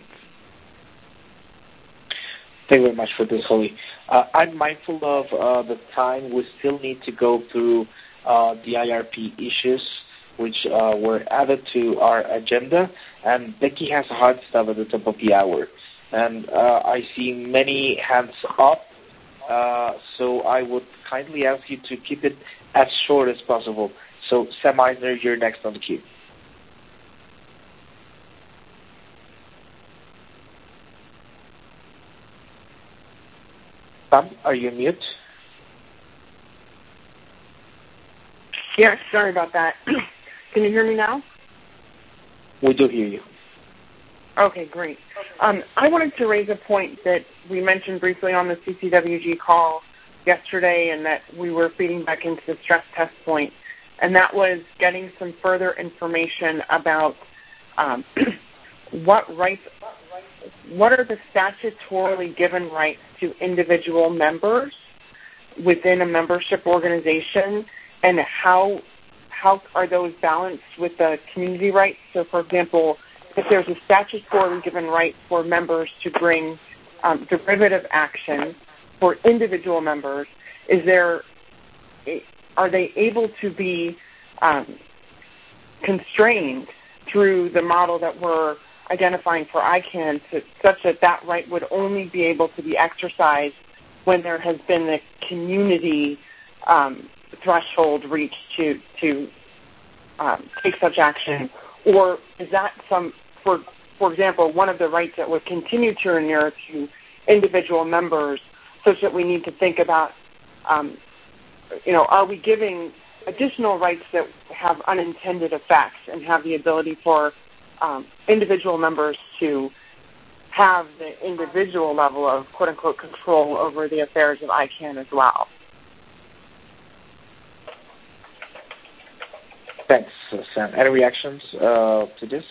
Thank you very much for this, Holly. Uh, I'm mindful of uh, the time. We still need to go through uh, the I R P issues, which uh, were added to our agenda, and Becky has a hard stop at the top of the hour. And uh, I see many hands up, uh, so I would kindly ask you to keep it as short as possible. So, Sam Eisner, you're next on the queue. Sam, are you on mute? Yes, sorry about that. Can you hear me now? We do hear you. Okay, great. Um, I wanted to raise a point that we mentioned briefly on the C C W G call yesterday, and that we were feeding back into the stress test point, and that was getting some further information about um, what rights, what are the statutorily given rights to individual members within a membership organization, and how how are those balanced with the community rights? So, for example, if there's a statutorily given right for members to bring um, derivative action for individual members, is there are they able to be um, constrained through the model that we're identifying for I CANN, to, such that that right would only be able to be exercised when there has been the community um, threshold reached to to um, take such action? Or is that some, for for example, one of the rights that would continue to inure to individual members, such that we need to think about, um, you know, are we giving additional rights that have unintended effects and have the ability for um, individual members to have the individual level of quote-unquote control over the affairs of I CANN as well? Thanks, Sam. Any reactions uh, to this?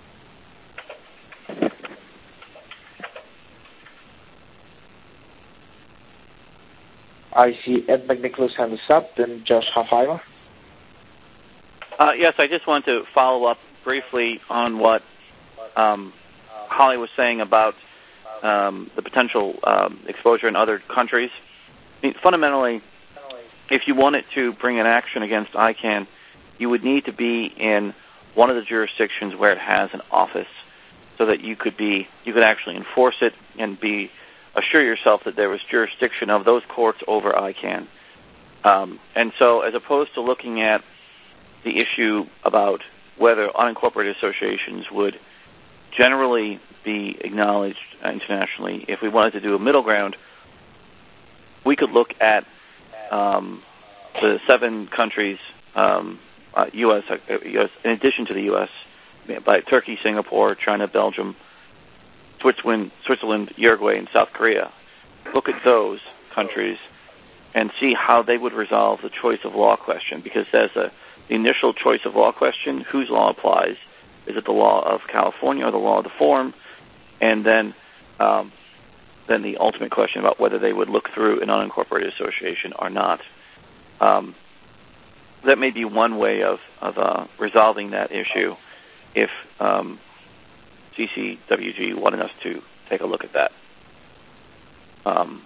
I see Ed McNicholas hands up, then Josh Hofheimer. Uh, yes, I just want to follow up briefly on what um, Holly was saying about um, the potential um, exposure in other countries. I mean, fundamentally, if you wanted to bring an action against I CANN, you would need to be in one of the jurisdictions where it has an office, so that you could be you could actually enforce it and be assure yourself that there was jurisdiction of those courts over I CANN. Um, and so, as opposed to looking at the issue about whether unincorporated associations would generally be acknowledged internationally, if we wanted to do a middle ground, we could look at um, the seven countries. Um, Uh, U S, uh, U S, in addition to the U S, by Turkey, Singapore, China, Belgium, Switzerland, Switzerland, Uruguay, and South Korea. Look at those countries and see how they would resolve the choice of law question, because as a the initial choice of law question, whose law applies? Is it the law of California or the law of the forum? And then um, then the ultimate question about whether they would look through an unincorporated association or not. Um, that may be one way of, of uh, resolving that issue if um, C C W G wanted us to take a look at that. Um,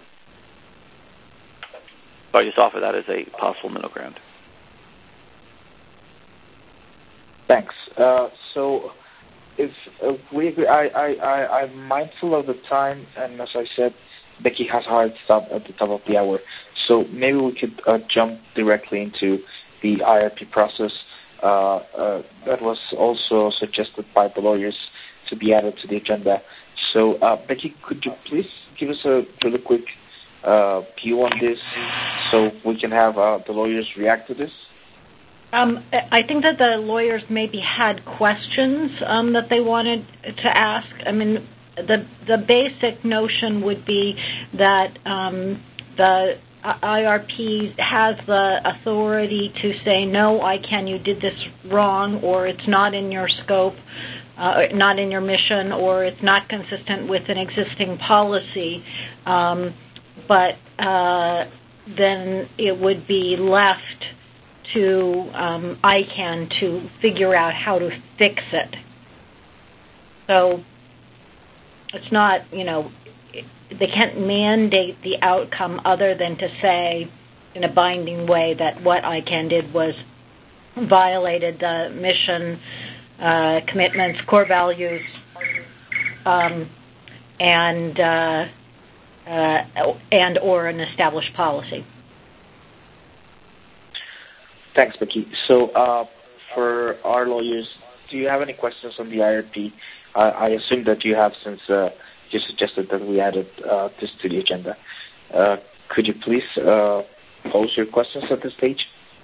so I just offer that as a possible middle ground. Thanks. Uh, so, if uh, we agree, I, I, I, I'm mindful of the time, and as I said, Becky has a hard stop at the top of the hour. So maybe we could uh, jump directly into the I R P process uh, uh, that was also suggested by the lawyers to be added to the agenda. So, uh, Becky, could you please give us a really quick uh, view on this so we can have uh, the lawyers react to this? Um, I think that the lawyers maybe had questions um, that they wanted to ask. I mean, the the basic notion would be that um, the I R P has the authority to say, no, I can, you did this wrong, or it's not in your scope, uh, not in your mission, or it's not consistent with an existing policy. Um, but uh, then it would be left to um, I CANN to figure out how to fix it. So it's not, you know, they can't mandate the outcome other than to say in a binding way that what I CANN did was violated the mission, uh, commitments, core values, um, and uh, uh, and or an established policy. Thanks, Becky. So uh, for our lawyers, do you have any questions on the I R P? Uh, I assume that you have, since uh, you suggested that we added uh, this to the agenda. Uh, could you please uh, pose your questions at this stage?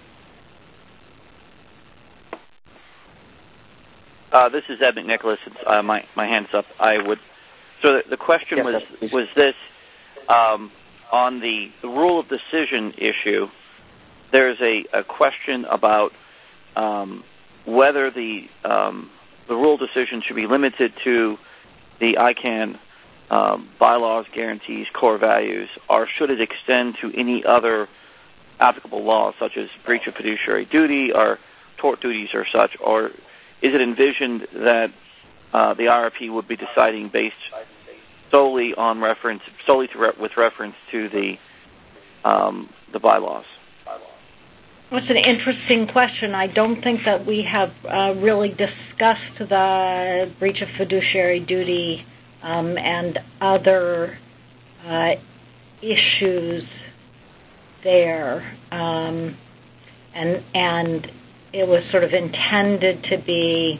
Uh, this is Ed McNicholas. Uh, my my hand's up. I would. So the, the question yes, was sir, was this um, on the, the rule of decision issue. There's a, a question about um, whether the um, the rule decision should be limited to the I CANN um, bylaws, guarantees, core values, or should it extend to any other applicable laws, such as breach of fiduciary duty or tort duties or such, or is it envisioned that uh, the I R P would be deciding based solely on reference, solely to re- with reference to the um, the bylaws? That's an interesting question. I don't think that we have uh, really discussed the breach of fiduciary duty um, and other uh, issues there. Um, and and it was sort of intended to be,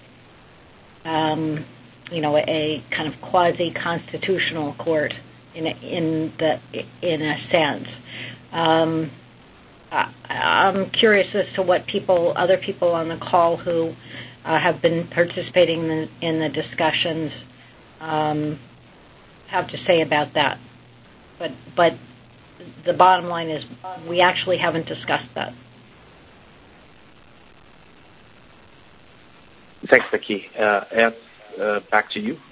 um, you know, a kind of quasi-constitutional court in a, in the in a sense. Um, I'm curious as to what people, other people on the call who uh, have been participating in the, in the discussions um, have to say about that. But but the bottom line is we actually haven't discussed that. Thanks, Becky. Uh, Ed, uh, back to you.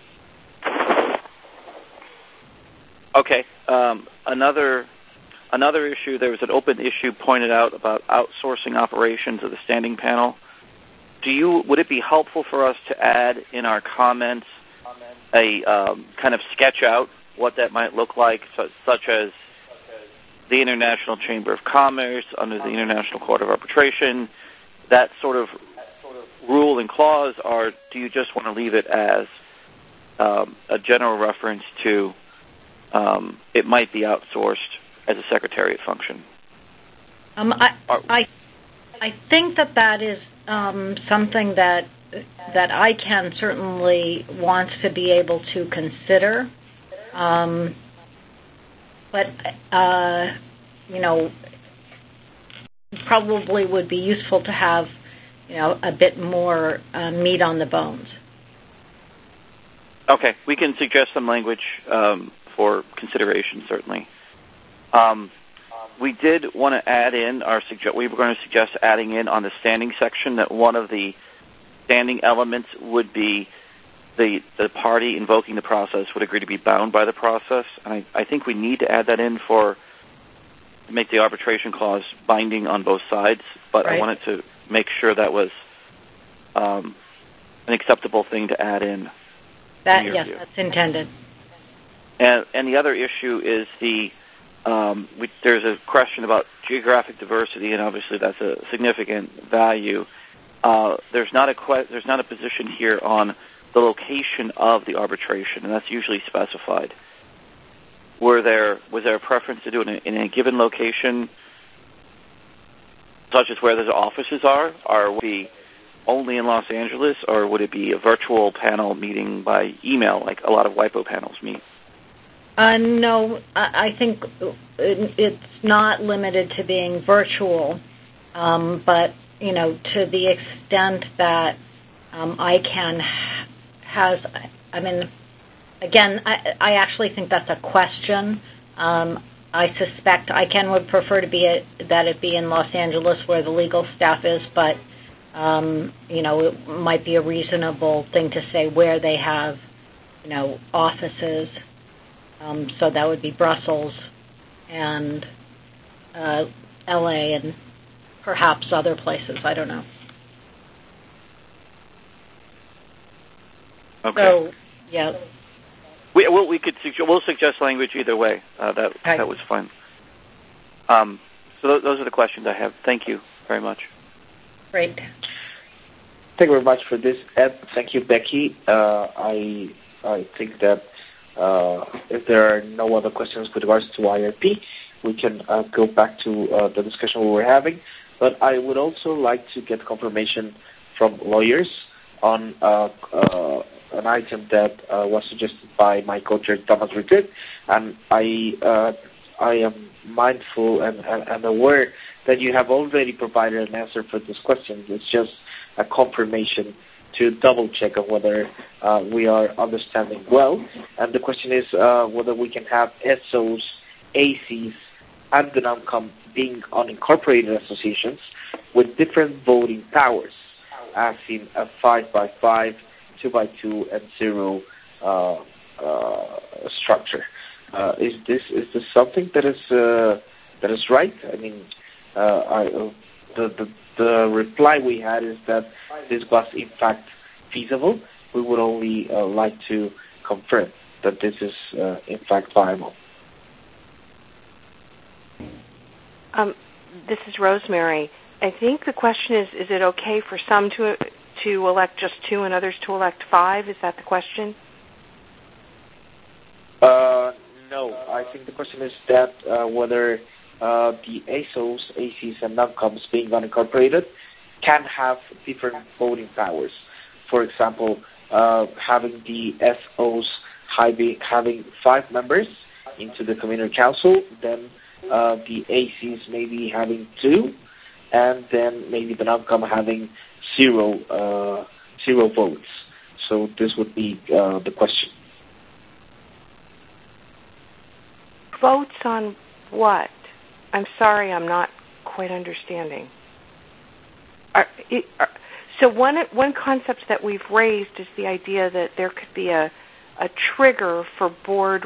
Okay. Um, another... Another issue, there was an open issue pointed out about outsourcing operations of the standing panel. Do you? Would it be helpful for us to add in our comments a um, kind of sketch out what that might look like, such, such as the International Chamber of Commerce under the International Court of Arbitration, that sort of rule and clause, or do you just want to leave it as um, a general reference to um, it might be outsourced as a secretariat function? Um, I, I, I think that that is um, something that that I CANN certainly wants to be able to consider, um, but uh, you know, probably would be useful to have, you know, a bit more uh, meat on the bones. Okay, we can suggest some language um, for consideration, certainly. Um, we did want to add in our suggest. We were going to suggest adding in on the standing section that one of the standing elements would be the the party invoking the process would agree to be bound by the process. And I, I think we need to add that in for to make the arbitration clause binding on both sides. But right. I wanted to make sure that was um, an acceptable thing to add in. That in yes, view. That's intended. And, and the other issue is the um, we, there's a question about geographic diversity, and obviously that's a significant value. Uh, there's not a que- there's not a position here on the location of the arbitration, and that's usually specified. Were there was there a preference to do it in a, in a given location, such as where the offices are, or would it be only in Los Angeles, or would it be a virtual panel meeting by email, like a lot of WIPO panels meet? Uh, no, I think it's not limited to being virtual, um, but you know, to the extent that um, ICANN has, I mean, again, I, I actually think that's a question. Um, I suspect ICANN would prefer to be a, that it be in Los Angeles where the legal staff is, but um, you know, it might be a reasonable thing to say where they have, you know, offices. Um, so that would be Brussels and uh, L A and perhaps other places. I don't know. Okay. So, yeah. We well, we could suggest, we'll suggest language either way. Uh, that okay. that was fine. Um, so th- those are the questions I have. Thank you very much. Great. Thank you very much for this, Ed. Thank you, Becky. Uh, I I think that uh, if there are no other questions with regards to I R P, we can uh, go back to uh, the discussion we were having. But I would also like to get confirmation from lawyers on uh, uh, an item that uh, was suggested by my co-chair, Thomas Rickert, and I uh, I am mindful and, and, and aware that you have already provided an answer for this question. It's just a confirmation to double-check on whether uh, we are understanding well. And the question is uh, whether we can have S Os, A Cs, and the NOMCOM being unincorporated associations with different voting powers, as in a five by five, two by two, and zero uh, uh, structure. Uh, is this is this something that is uh, that is right? I mean, uh, I, uh, the, the the reply we had is that this was in fact feasible. We would only uh, like to confirm that this is uh, in fact viable. Um, this is Rosemary. I think the question is: is it okay for some to to elect just two and others to elect five? Is that the question? Uh, no, I think the question is that uh, whether uh, the A S Os, A Cs, and NOMCOMs being unincorporated can have different voting powers. For example, uh, having the S Os having five members into the community council, then uh, the A Cs maybe having two, and then maybe the NOMCOM having zero uh, zero votes. So this would be uh, the question. Votes on what? I'm sorry, I'm not quite understanding. Are, it, are, so one one concept that we've raised is the idea that there could be a a trigger for board.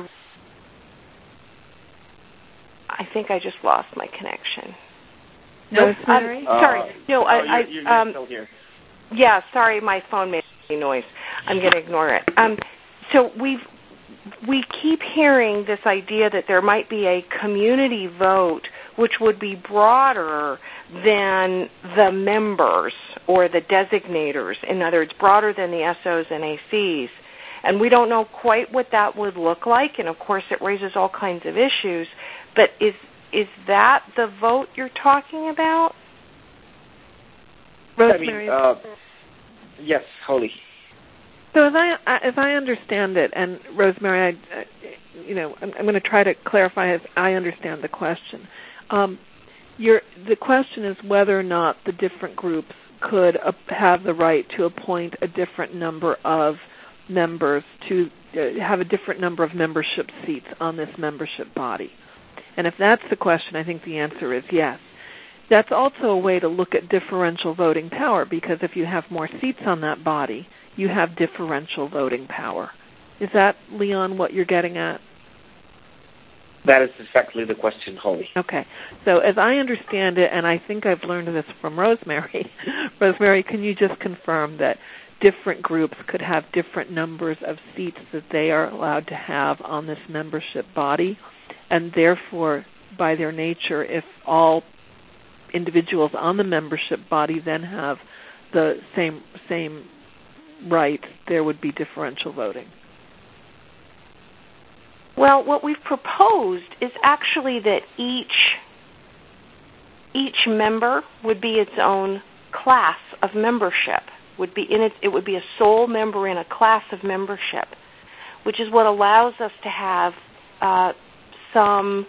I think I just lost my connection. No, nope. um, sorry. Uh, no, oh, I. you're, I you're um, still here. Yeah, sorry, my phone made noise. I'm going to ignore it. Um, so we've we keep hearing this idea that there might be a community vote which would be broader than the members or the designators. In other words, broader than the S Os and A Cs. And we don't know quite what that would look like, and of course it raises all kinds of issues. But is is that the vote you're talking about? Rosemary? I mean, uh, yes, Holly. So as I as I understand it, and Rosemary, I, you know, I'm, I'm going to try to clarify as I understand the question. Um, your, the question is whether or not the different groups could uh, have the right to appoint a different number of members to uh, have a different number of membership seats on this membership body. And if that's the question, I think the answer is yes. That's also a way to look at differential voting power, because if you have more seats on that body, you have differential voting power. Is that, Leon, what you're getting at? That is exactly the question, Holly. Okay. So as I understand it, and I think I've learned this from Rosemary, Rosemary, can you just confirm that different groups could have different numbers of seats that they are allowed to have on this membership body, and therefore, by their nature, if all individuals on the membership body then have the same same rights, there would be differential voting? Well, what we've proposed is actually that each each member would be its own class of membership. Would be in it. It would be a sole member in a class of membership, which is what allows us to have uh, some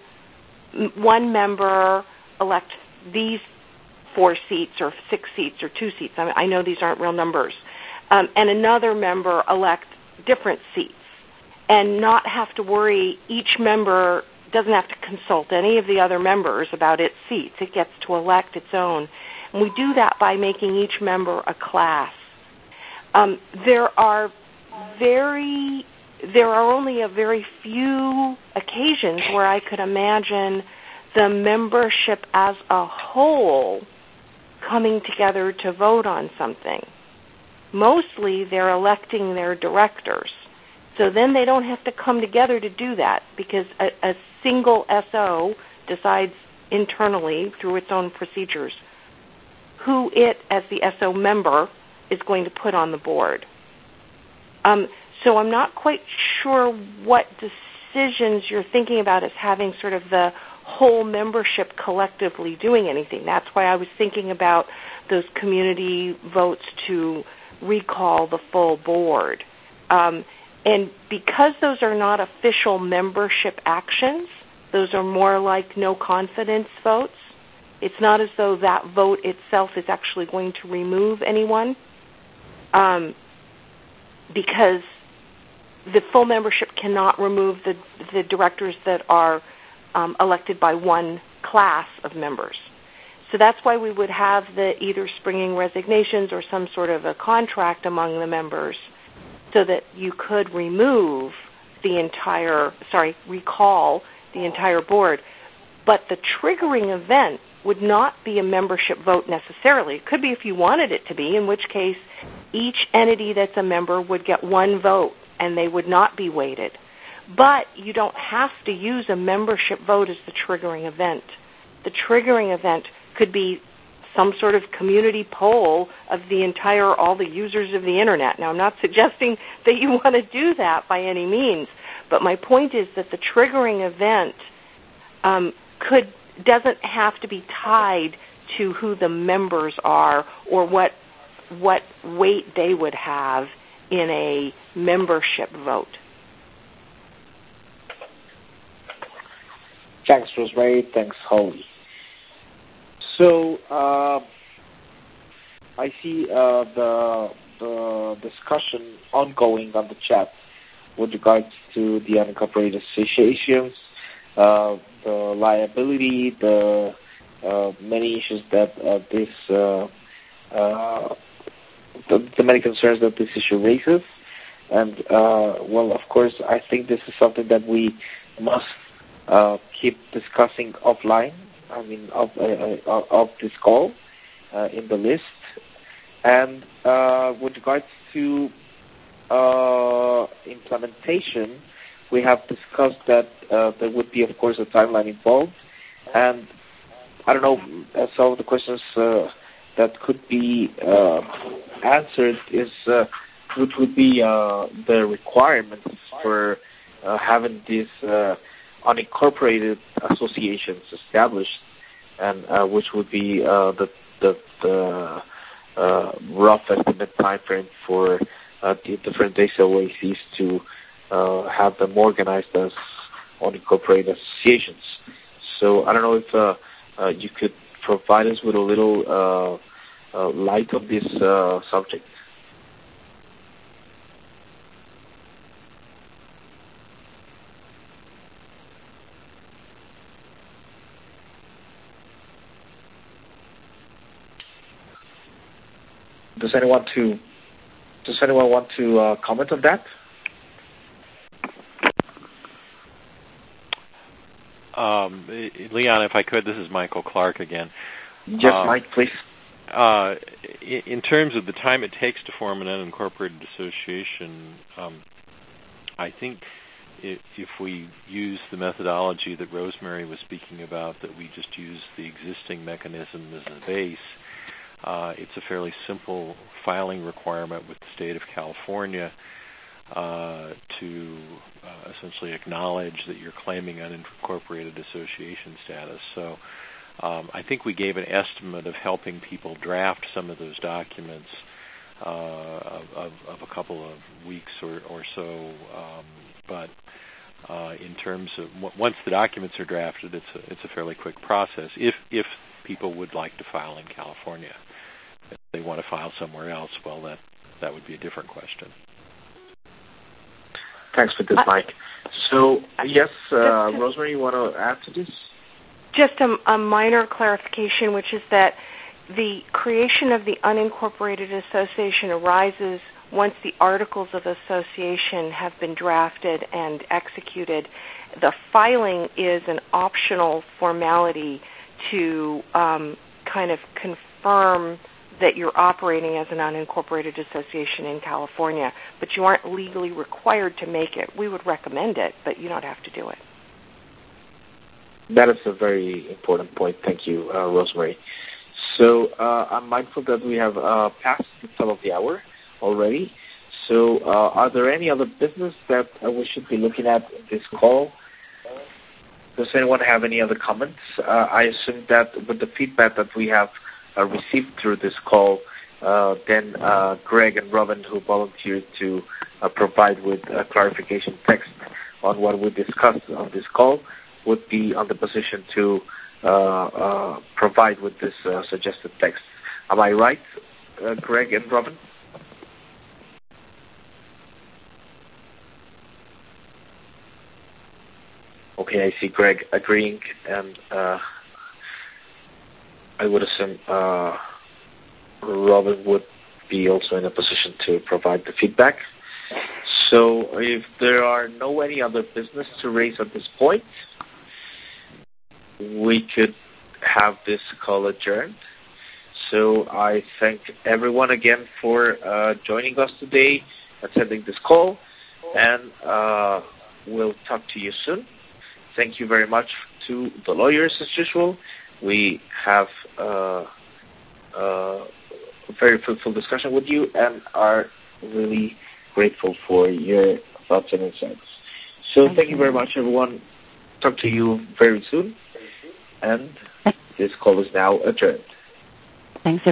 one member elect these four seats or six seats or two seats. I mean, I know these aren't real numbers, um, and another member elect different seats, and not have to worry. Each member doesn't have to consult any of the other members about its seats. It gets to elect its own. And we do that by making each member a class. Um, there are very, there are only a very few occasions where I could imagine the membership as a whole coming together to vote on something. Mostly they're electing their directors. So then they don't have to come together to do that, because a, a single S O decides internally through its own procedures who it, as the S O member, is going to put on the board. Um, so I'm not quite sure what decisions you're thinking about as having sort of the whole membership collectively doing anything. That's why I was thinking about those community votes to recall the full board. Um, and because those are not official membership actions, those are more like no confidence votes. It's not as though that vote itself is actually going to remove anyone, um, because the full membership cannot remove the, the directors that are um, elected by one class of members. So that's why we would have the either springing resignations or some sort of a contract among the members, so that you could remove the entire, sorry, recall the entire board. But the triggering event would not be a membership vote necessarily. It could be if you wanted it to be, in which case each entity that's a member would get one vote and they would not be weighted. But you don't have to use a membership vote as the triggering event. The triggering event could be some sort of community poll of the entire, all the users of the Internet. Now, I'm not suggesting that you want to do that by any means, but my point is that the triggering event um, could doesn't have to be tied to who the members are or what what weight they would have in a membership vote. Thanks, Rosemary. Thanks, Holly. So uh, I see uh, the the discussion ongoing on the chat with regards to the unincorporated associations, uh, the liability, the uh, many issues that uh, this, uh, uh, the, the many concerns that this issue raises. And, uh, well, of course, I think this is something that we must uh, keep discussing offline, I mean, of, uh, uh, of this call uh, in the list. And uh, with regards to uh, implementation, we have discussed that uh, there would be, of course, a timeline involved. And I don't know, uh, some of the questions uh, that could be uh, answered is uh, what would be uh, the requirements for uh, having these uh, unincorporated associations established, and uh, which would be uh, the the, the uh, rough estimate time frame for uh, the different S O A Cs to uh, have them organized as unincorporated associations. So I don't know if uh, uh, you could provide us with a little uh, uh, light on this uh, subject. does anyone to does anyone want to uh, comment on that? Um, Leon, if I could, this is Michael Clark again. Yes, um, Mike, please. Uh, in terms of the time it takes to form an unincorporated association, um, I think if, if we use the methodology that Rosemary was speaking about, that we just use the existing mechanism as a base, uh, it's a fairly simple filing requirement with the state of California uh, to uh, essentially acknowledge that you're claiming unincorporated association status. So um, I think we gave an estimate of helping people draft some of those documents uh, of, of, of a couple of weeks or, or so. Um, but uh, in terms of w- once the documents are drafted, it's a, it's a fairly quick process. If if people would like to file in California, if they want to file somewhere else, well, that that would be a different question. Thanks for this, Mike. So yes, uh, Rosemary, you want to add to this? Just a, a minor clarification, which is that the creation of the unincorporated association arises once the articles of association have been drafted and executed. The filing is an optional formality to um, kind of confirm that you're operating as an unincorporated association in California, but you aren't legally required to make it. We would recommend it, but you don't have to do it. That is a very important point. Thank you, uh, Rosemary. So uh, I'm mindful that we have uh, passed the top of the hour already. So uh, are there any other business that uh, we should be looking at in this call? Does anyone have any other comments? Uh, I assume that with the feedback that we have uh, received through this call, uh, then uh, Greg and Robin, who volunteered to uh, provide with a clarification text on what we discussed on this call, would be on the position to uh, uh, provide with this uh, suggested text. Am I right, uh, Greg and Robin? Okay, I see Greg agreeing, and uh, I would assume uh, Robin would be also in a position to provide the feedback. So if there are no any other business to raise at this point, we could have this call adjourned. So I thank everyone again for uh, joining us today, attending this call, and uh, we'll talk to you soon. Thank you very much to the lawyers as usual. We have uh, uh, a very fruitful discussion with you and are really grateful for your thoughts and insights. So thank, thank you very much, everyone. Talk to you very soon. And this call is now adjourned. Thanks,